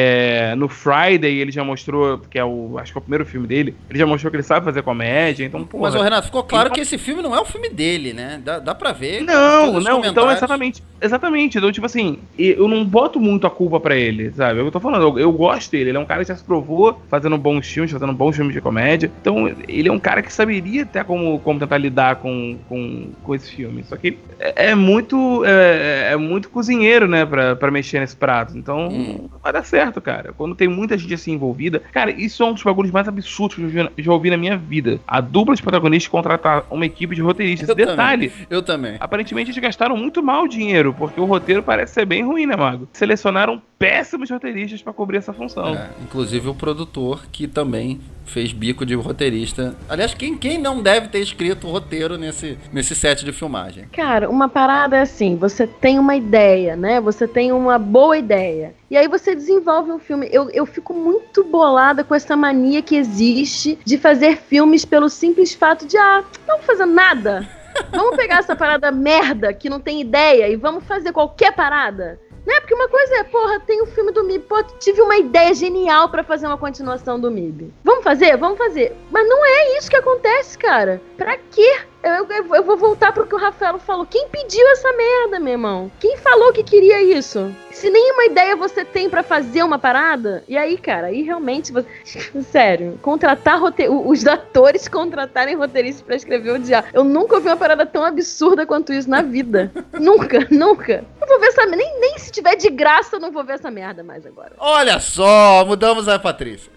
No Friday ele já mostrou, que acho que é o primeiro filme dele, ele já mostrou que ele sabe fazer comédia, então, porra. Mas, Renato, ficou claro que esse filme não é o filme dele, né? Dá pra ver. Não, então exatamente. Então, tipo assim, eu não boto muito a culpa pra ele, sabe? Eu tô falando, eu gosto dele, ele é um cara que já se provou fazendo bons filmes de comédia, então ele é um cara que saberia até como tentar lidar com esse filme, só que é muito cozinheiro, né, pra mexer nesse prato, então não vai dar certo, cara, quando tem muita gente assim envolvida, cara, isso é um dos bagulhos mais absurdos que eu já ouvi na minha vida, a dupla de protagonistas contratar uma equipe de roteiristas, Eu também. Aparentemente eles gastaram muito mal o dinheiro, porque o roteiro parece ser bem ruim, né, Mago? Selecionaram péssimos roteiristas pra cobrir essa função. Inclusive o produtor, que também fez bico de roteirista. Aliás, quem não deve ter escrito o roteiro nesse set de filmagem? Cara, uma parada é assim, você tem uma ideia, né? Você tem uma boa ideia. E aí você desenvolve um filme. Eu fico muito bolada com essa mania que existe de fazer filmes pelo simples fato de, não vou fazer nada. Vamos pegar essa parada merda que não tem ideia e vamos fazer qualquer parada. Né? Porque uma coisa é, tem o filme do MIB, tive uma ideia genial pra fazer uma continuação do MIB. Vamos fazer? Mas não é isso que acontece, cara. Pra quê? Eu vou voltar pro que o Rafael falou. Quem pediu essa merda, meu irmão? Quem falou que queria isso? Se nenhuma ideia você tem pra fazer uma parada, e aí, cara, aí realmente sério, contratar os atores contratarem roteiristas pra escrever o diálogo. Eu nunca ouvi uma parada tão absurda quanto isso na vida. Nunca. Não vou ver essa merda. Nem se tiver de graça, eu não vou ver essa merda mais agora. Olha só, mudamos a Patrícia.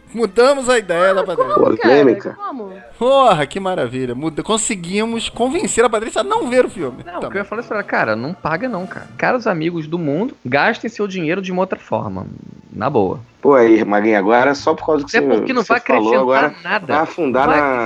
Mudamos a ideia da Patrícia. Polêmica. Como? Porra, que maravilha. Conseguimos convencer a Patrícia a não ver o filme. Não, Tá o que eu ia falar pra ela, cara, não paga não, cara. Caros amigos do mundo, gastem seu dinheiro de uma outra forma. Na boa. Pô, aí, Maguinho, agora só por causa do que Até porque não você vai falou, acrescentar agora nada. vai afundar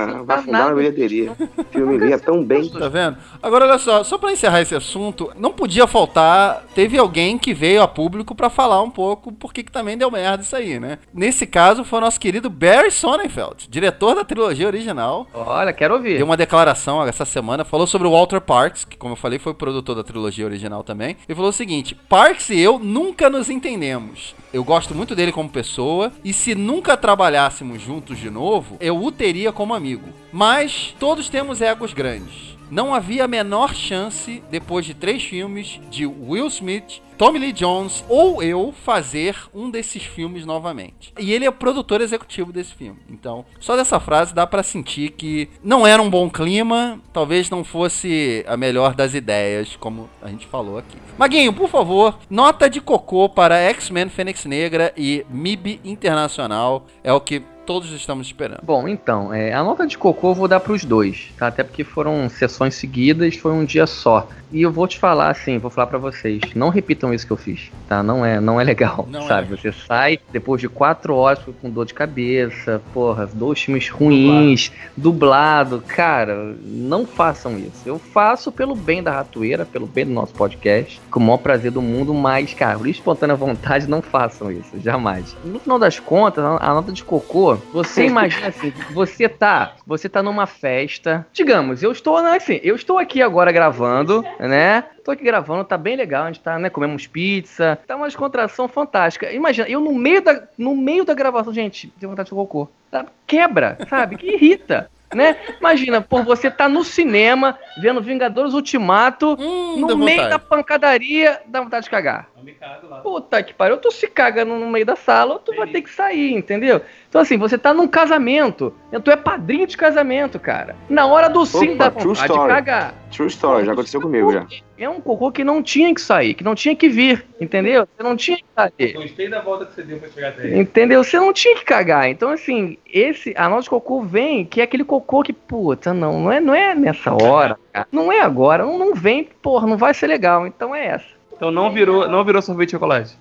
na bilheteria. O filme vinha tão bem. Tá vendo? Agora, olha só pra encerrar esse assunto, não podia faltar, teve alguém que veio a público pra falar um pouco porque que também deu merda isso aí, né? Nesse caso foi o nosso querido Barry Sonnenfeld, diretor da trilogia original. Olha, quero ouvir. Deu uma declaração essa semana, falou sobre o Walter Parkes, que como eu falei foi o produtor da trilogia original também, e falou o seguinte: Parkes e eu nunca nos entendemos. Eu gosto muito dele como pessoa, e se nunca trabalhássemos juntos de novo, eu o teria como amigo. Mas todos temos egos grandes. Não havia a menor chance, depois de 3 filmes, de Will Smith, Tommy Lee Jones ou eu fazer um desses filmes novamente. E ele é o produtor executivo desse filme. Então, só dessa frase dá pra sentir que não era um bom clima, talvez não fosse a melhor das ideias, como a gente falou aqui. Maguinho, por favor, nota de cocô para X-Men Fênix Negra e MIB Internacional. É o que todos estamos esperando. Bom, então, a nota de cocô eu vou dar pros dois, tá? Até porque foram sessões seguidas, foi um dia só. E eu vou te falar assim, vou falar pra vocês, não repitam isso que eu fiz, tá? Não é legal, Não sabe? é. Você sai depois de 4 horas com dor de cabeça, porra, 2 filmes ruins, dublado. Cara, não façam isso. Eu faço pelo bem da Ratoeira, pelo bem do nosso podcast, com o maior prazer do mundo, mas, cara, por espontânea vontade, não façam isso, jamais. No final das contas, a nota de cocô, você imagina assim, você tá numa festa, digamos, eu estou aqui agora gravando, né? Tô aqui gravando, tá bem legal, a gente tá, né, comemos pizza, tá uma descontração fantástica. Imagina, eu no meio da gravação, gente, tenho vontade de cocô. Tá? Quebra, sabe? Que irrita. Né? Imagina, por você tá no cinema, vendo Vingadores Ultimato, no meio da pancadaria, dá vontade de cagar. Puta que pariu, tu se caga no meio da sala, ou tu vai ter que sair, entendeu? Então assim, você tá num casamento, tu é padrinho de casamento, cara. Na hora do sim dá vontade de cagar. True story, já aconteceu comigo já. É um cocô que não tinha que sair, que não tinha que vir, entendeu? Você não tinha que sair. Gostei da volta que você deu pra chegar até aí. Entendeu? Você não tinha que cagar. Então, assim, a nota de cocô vem, que é aquele cocô que, puta, não é nessa hora, cara. Não é agora, não vem, porra, não vai ser legal. Então é essa. Então não virou sorvete de chocolate?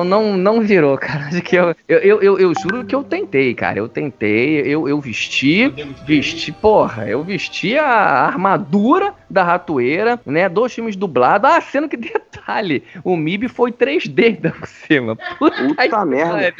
Não virou, cara. Acho que eu juro que eu tentei, cara. Eu tentei, eu vesti, eu vesti a armadura da Ratoeira, né? 2 filmes dublados. Ah, sendo que detalhe, o MIB foi 3D ainda por cima. Puta merda.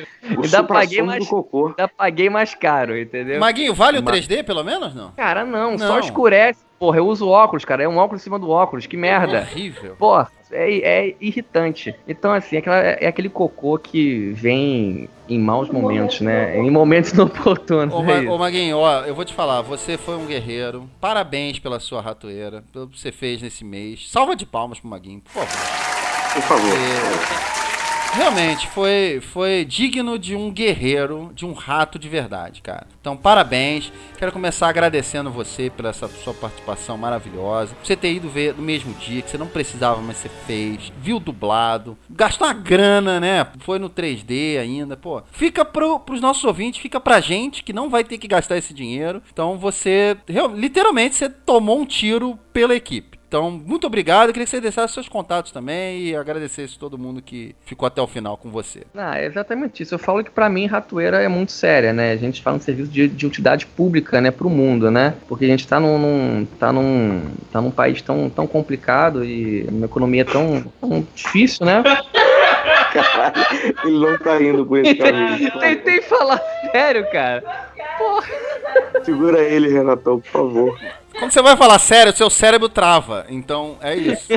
Ainda paguei mais caro, entendeu? Maguinho, vale o 3D pelo menos, não? Cara, não, só escurece. Porra, eu uso óculos, cara. É um óculos em cima do óculos. Que merda. Horrível. Porra, é irritante. Então, assim, é aquele cocô que vem em maus momentos, né? Em momentos inoportunos. Ô Maguinho, ó, eu vou te falar. Você foi um guerreiro. Parabéns pela sua ratoeira. Pelo que você fez nesse mês. Salva de palmas pro Maguinho, por favor. Por favor. Realmente, foi digno de um guerreiro, de um rato de verdade, cara. Então, parabéns. Quero começar agradecendo você pela essa sua participação maravilhosa. Você ter ido ver no mesmo dia, que você não precisava, mas você fez. Viu dublado. Gastou uma grana, né? Foi no 3D ainda, pô. Fica pros nossos ouvintes, fica pra gente, que não vai ter que gastar esse dinheiro. Então, literalmente, você tomou um tiro pela equipe. Então, muito obrigado. Eu queria que você deixasse seus contatos também e agradecesse a todo mundo que ficou até o final com você. É exatamente isso. Eu falo que pra mim Ratoeira é muito séria, né? A gente fala um serviço de utilidade pública, né, pro mundo, né? Porque a gente tá num país tão complicado e uma economia tão difícil, né? Caralho, ele não tá indo com esse caminho. Tentei falar sério, cara. Porra. Segura ele, Renatão, por favor. Quando você vai falar sério, seu cérebro trava. Então, é isso.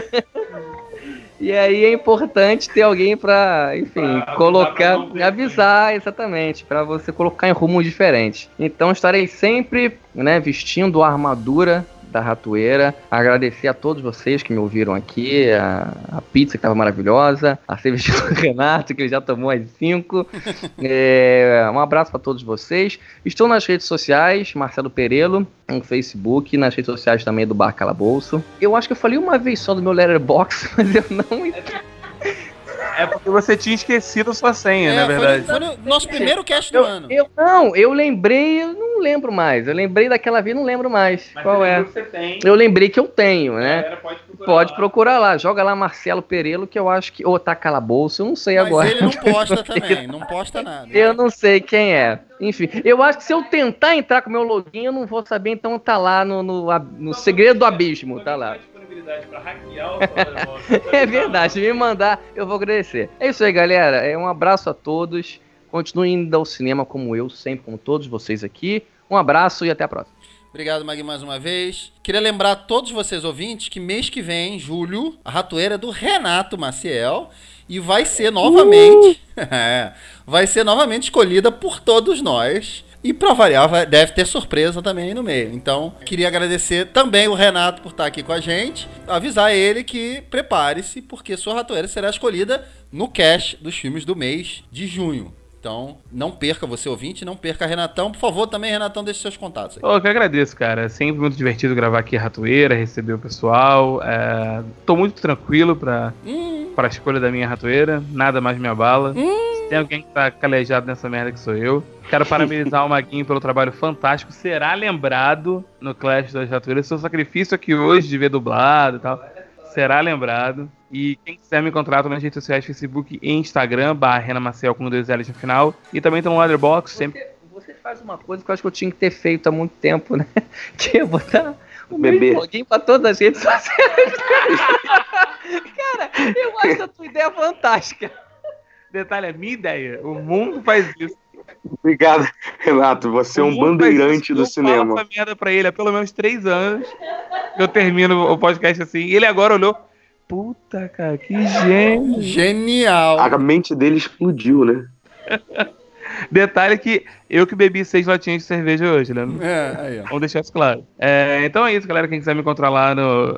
E aí é importante ter alguém pra, enfim, avisar, exatamente, pra você colocar em rumo diferente. Então estarei sempre, né, vestindo a armadura da Ratoeira, agradecer a todos vocês que me ouviram aqui, a pizza que estava maravilhosa, a cerveja do Renato, que ele já tomou às 5. Um abraço para todos vocês. Estou nas redes sociais, Marcelo Perello, no Facebook, nas redes sociais também do Bar Calabouço. Eu acho que eu falei uma vez só do meu Letterboxd, mas eu não... É porque você tinha esquecido sua senha, na verdade. Foi no nosso primeiro cast do ano. Eu lembrei, eu não lembro mais. Eu lembrei daquela vez, não lembro mais. Mas qual é? Você tem. Eu lembrei que eu tenho, né? Galera, Pode procurar lá. Joga lá Marcelo Perelo, que eu acho que... Ou tá Calabouço, eu não sei Mas agora. ele não posta também, não posta nada. Eu não sei quem é. Enfim, eu acho que se eu tentar entrar com o meu login, eu não vou saber, então tá lá no Segredo do Abismo, tá lá. É verdade, me mandar, eu vou agradecer. É isso aí, galera. Um abraço a todos. Continuem indo ao cinema como eu, sempre, como todos vocês aqui. Um abraço e até a próxima. Obrigado, Magui, mais uma vez. Queria lembrar a todos vocês ouvintes que mês que vem, em julho, a ratoeira é do Renato Maciel e vai ser novamente vai ser novamente escolhida por todos nós. E pra variar, deve ter surpresa também aí no meio. Então, queria agradecer também o Renato por estar aqui com a gente. Avisar ele que prepare-se, porque sua ratoeira será escolhida no cast dos filmes do mês de junho. Então, não perca, você ouvinte, não perca, Renatão. Por favor, também, Renatão, deixe seus contatos aí. Eu que agradeço, cara. É sempre muito divertido gravar aqui a ratoeira, receber o pessoal. Tô muito tranquilo pra escolha da minha ratoeira. Nada mais me abala. Se tem alguém que tá calejado nessa merda que sou eu. Quero parabenizar o Maguinho pelo trabalho fantástico. Será lembrado no Clash das Ratoeiras. Seu sacrifício aqui hoje de ver dublado e tal. Será lembrado. E quem quiser me encontrar nas redes sociais, Facebook e Instagram, /RenaMaciel com 2 L's no final. E também tem no Letterboxd, sempre. Você faz uma coisa que eu acho que eu tinha que ter feito há muito tempo, né? Que é botar o meu Bebê. login pra todas as redes sociais. Cara, eu acho a tua ideia fantástica. Detalhe, é minha ideia. O mundo faz isso. Obrigado, Renato. Você é um bandeirante do cinema. Eu falo essa merda pra ele há pelo menos 3 anos. Eu termino o podcast assim. E ele agora olhou. Puta, cara, que gênio. Genial. A mente dele explodiu, né? Detalhe que eu que bebi 6 latinhas de cerveja hoje, né? Aí, ó. Vamos deixar isso claro. Então é isso, galera. Quem quiser me encontrar lá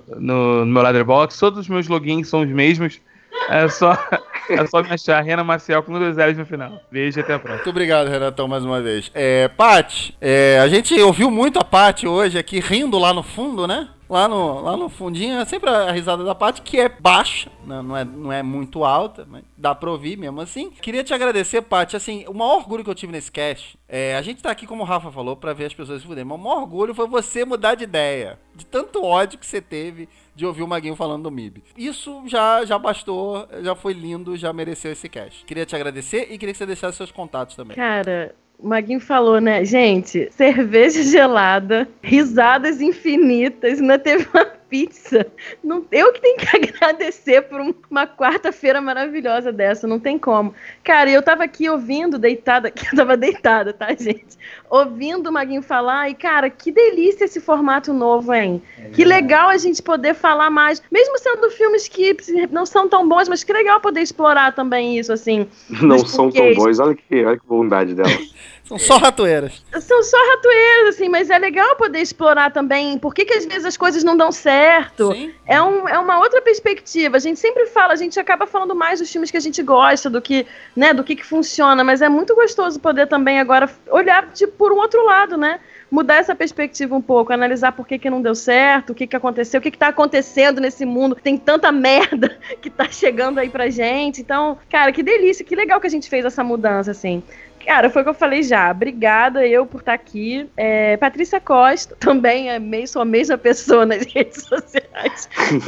no meu Letterboxd, todos os meus logins são os mesmos. É só me achar Rena Maciel com 2 L's no final. Beijo e até a próxima. Muito obrigado, Renatão, mais uma vez. Paty, a gente ouviu muito a Paty hoje aqui, rindo lá no fundo, né? Lá no fundinho, é sempre a risada da Paty, que é baixa, não é muito alta, mas dá pra ouvir mesmo assim. Queria te agradecer, Paty, assim, o maior orgulho que eu tive nesse cast, a gente tá aqui, como o Rafa falou, pra ver as pessoas se fuderem, mas o maior orgulho foi você mudar de ideia, de tanto ódio que você teve de ouvir o Maguinho falando do MIB. Isso já bastou, já foi lindo, já mereceu esse cast. Queria te agradecer e queria que você deixasse seus contatos também. Cara, o Maguinho falou, né? Gente, cerveja gelada, risadas infinitas, ainda teve uma pizza. Não, eu que tenho que agradecer por uma quarta-feira maravilhosa dessa, não tem como. Cara, eu tava aqui ouvindo, deitada, que eu tava deitada, tá, gente? Ouvindo o Maguinho falar, e cara, que delícia esse formato novo, hein? Que legal a gente poder falar mais, mesmo sendo filmes que não são tão bons, mas que legal poder explorar também isso, assim. Não são tão bons, olha que bondade dela. São só ratoeiras. São só ratoeiras, assim, mas é legal poder explorar também por que às vezes as coisas não dão certo. Sim. É uma outra perspectiva. A gente sempre fala, a gente acaba falando mais dos filmes que a gente gosta, do que funciona, mas é muito gostoso poder também agora olhar por um outro lado, né? Mudar essa perspectiva um pouco, analisar por que não deu certo, o que aconteceu, o que tá acontecendo nesse mundo. Tem tanta merda que tá chegando aí pra gente. Então, cara, que delícia, que legal que a gente fez essa mudança, assim. Cara, foi o que eu falei já. Obrigada eu por estar aqui. Patrícia Costa, também sou a mesma pessoa nas redes sociais.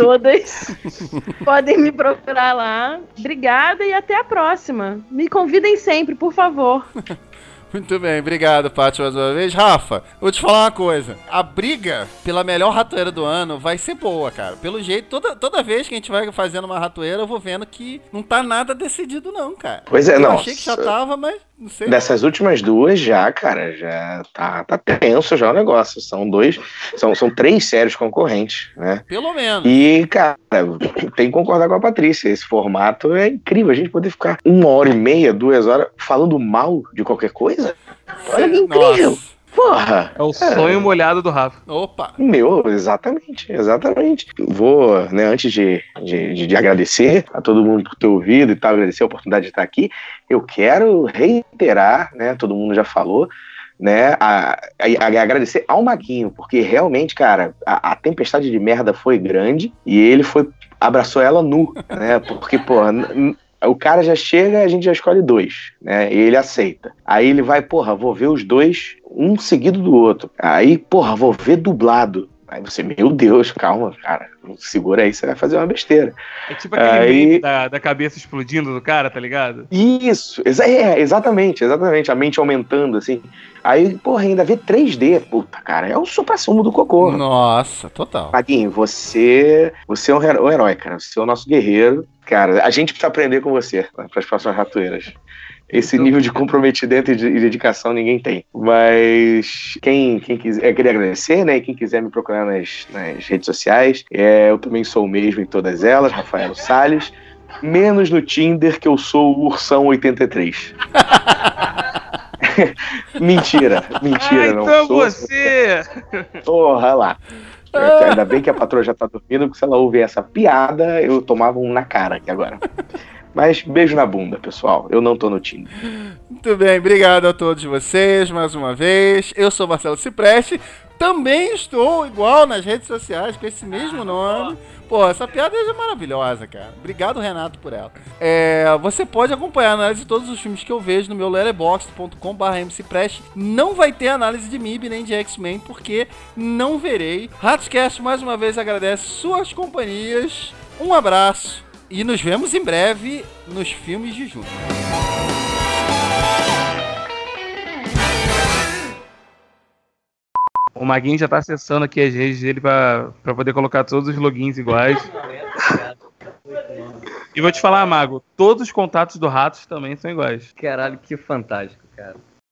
Todas podem me procurar lá. Obrigada e até a próxima. Me convidem sempre, por favor. Muito bem, obrigado, Paty, mais uma vez. Rafa, vou te falar uma coisa. A briga pela melhor ratoeira do ano vai ser boa, cara. Pelo jeito, toda vez que a gente vai fazendo uma ratoeira, eu vou vendo que não tá nada decidido não, cara. Pois é, eu não. achei que já tava, mas não sei. Dessas últimas duas já, cara, já tá tenso já o negócio. São 3 séries concorrentes, né? Pelo menos. E, cara, tem que concordar com a Patrícia. Esse formato é incrível. A gente poder ficar 1h30, 2 horas falando mal de qualquer coisa. Olha que incrível. Nossa. Porra! É o sonho molhado do Rafa. Opa! Exatamente. Vou, né, antes de agradecer a todo mundo por ter ouvido e tal, agradecer a oportunidade de estar aqui, eu quero reiterar, né, todo mundo já falou, né, agradecer ao Maguinho, porque realmente, cara, a tempestade de merda foi grande e ele abraçou ela nu, né, porque, porra, Aí o cara já chega, a gente já escolhe 2, né? E ele aceita. Aí ele vai, porra, vou ver os 2, um seguido do outro. Aí, porra, vou ver dublado. Aí você, meu Deus, calma, cara, segura aí, você vai fazer uma besteira. É tipo aquele meme da cabeça explodindo do cara, tá ligado? Isso, exatamente, a mente aumentando, assim. Aí, porra, ainda vê 3D, puta, cara, é o supra-sumo do cocô. Nossa, total. Maguinho, você é um herói, cara, você é o nosso guerreiro. Cara, a gente precisa aprender com você para as próximas ratoeiras. Esse nível de comprometimento e de dedicação ninguém tem. Mas quem quiser, eu queria agradecer, né? E quem quiser me procurar nas redes sociais, eu também sou o mesmo em todas elas, Rafael Salles. Menos no Tinder, que eu sou o Ursão 83. Mentira, não então sou. você! Porra lá. Ainda bem que a patroa já tá dormindo, porque se ela ouvir essa piada, eu tomava um na cara aqui agora. Mas beijo na bunda, pessoal. Eu não tô no Tinder. Muito bem, obrigado a todos vocês mais uma vez. Eu sou Marcelo Cipreste. Também estou igual nas redes sociais com esse mesmo nome. Pô, essa piada é maravilhosa, cara. Obrigado, Renato, por ela. Você pode acompanhar a análise de todos os filmes que eu vejo no meu letterboxd.com/mcpreste. Não vai ter análise de MIB nem de X-Men, porque não verei. Ratscast, mais uma vez, agradece suas companhias. Um abraço. E nos vemos em breve nos filmes de junho. O Maguinho já tá acessando aqui as redes dele pra poder colocar todos os logins iguais. E vou te falar, Mago, todos os contatos do Ratos também são iguais. Caralho, que fantástico, cara.